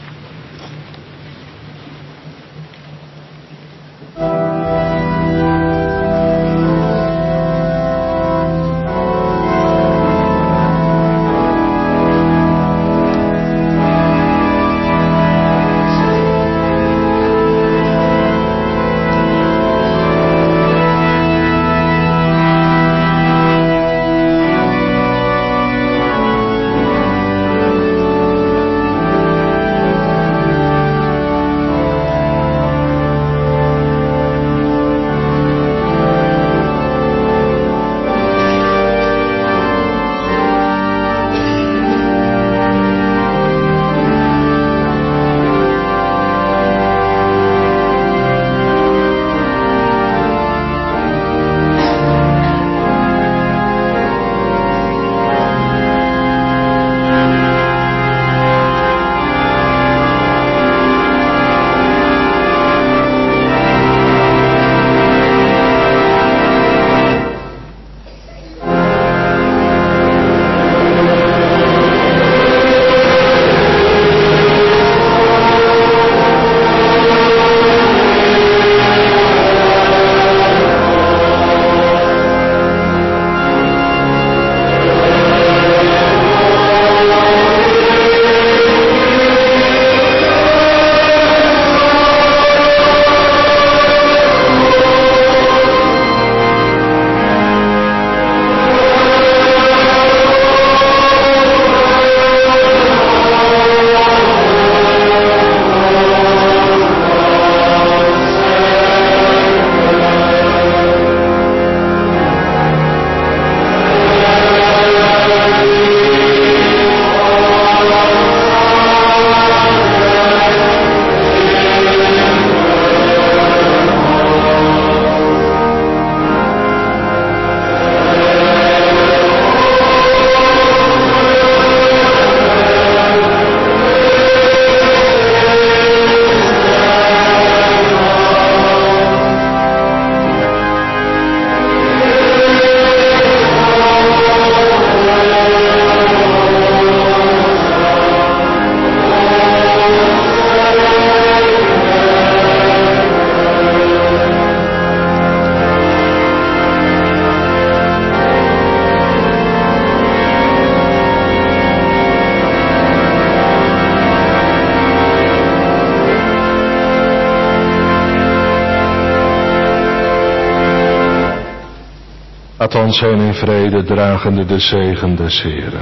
Laat ons heen in vrede, dragende de zegen des Heeren.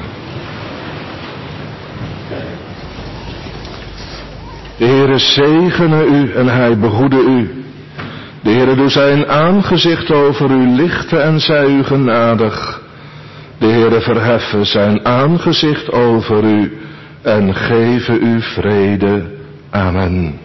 De Heere zegene u en hij behoede u. De Heere doe zijn aangezicht over u lichten en zij u genadig. De Heere verheffen zijn aangezicht over u en geven u vrede. Amen.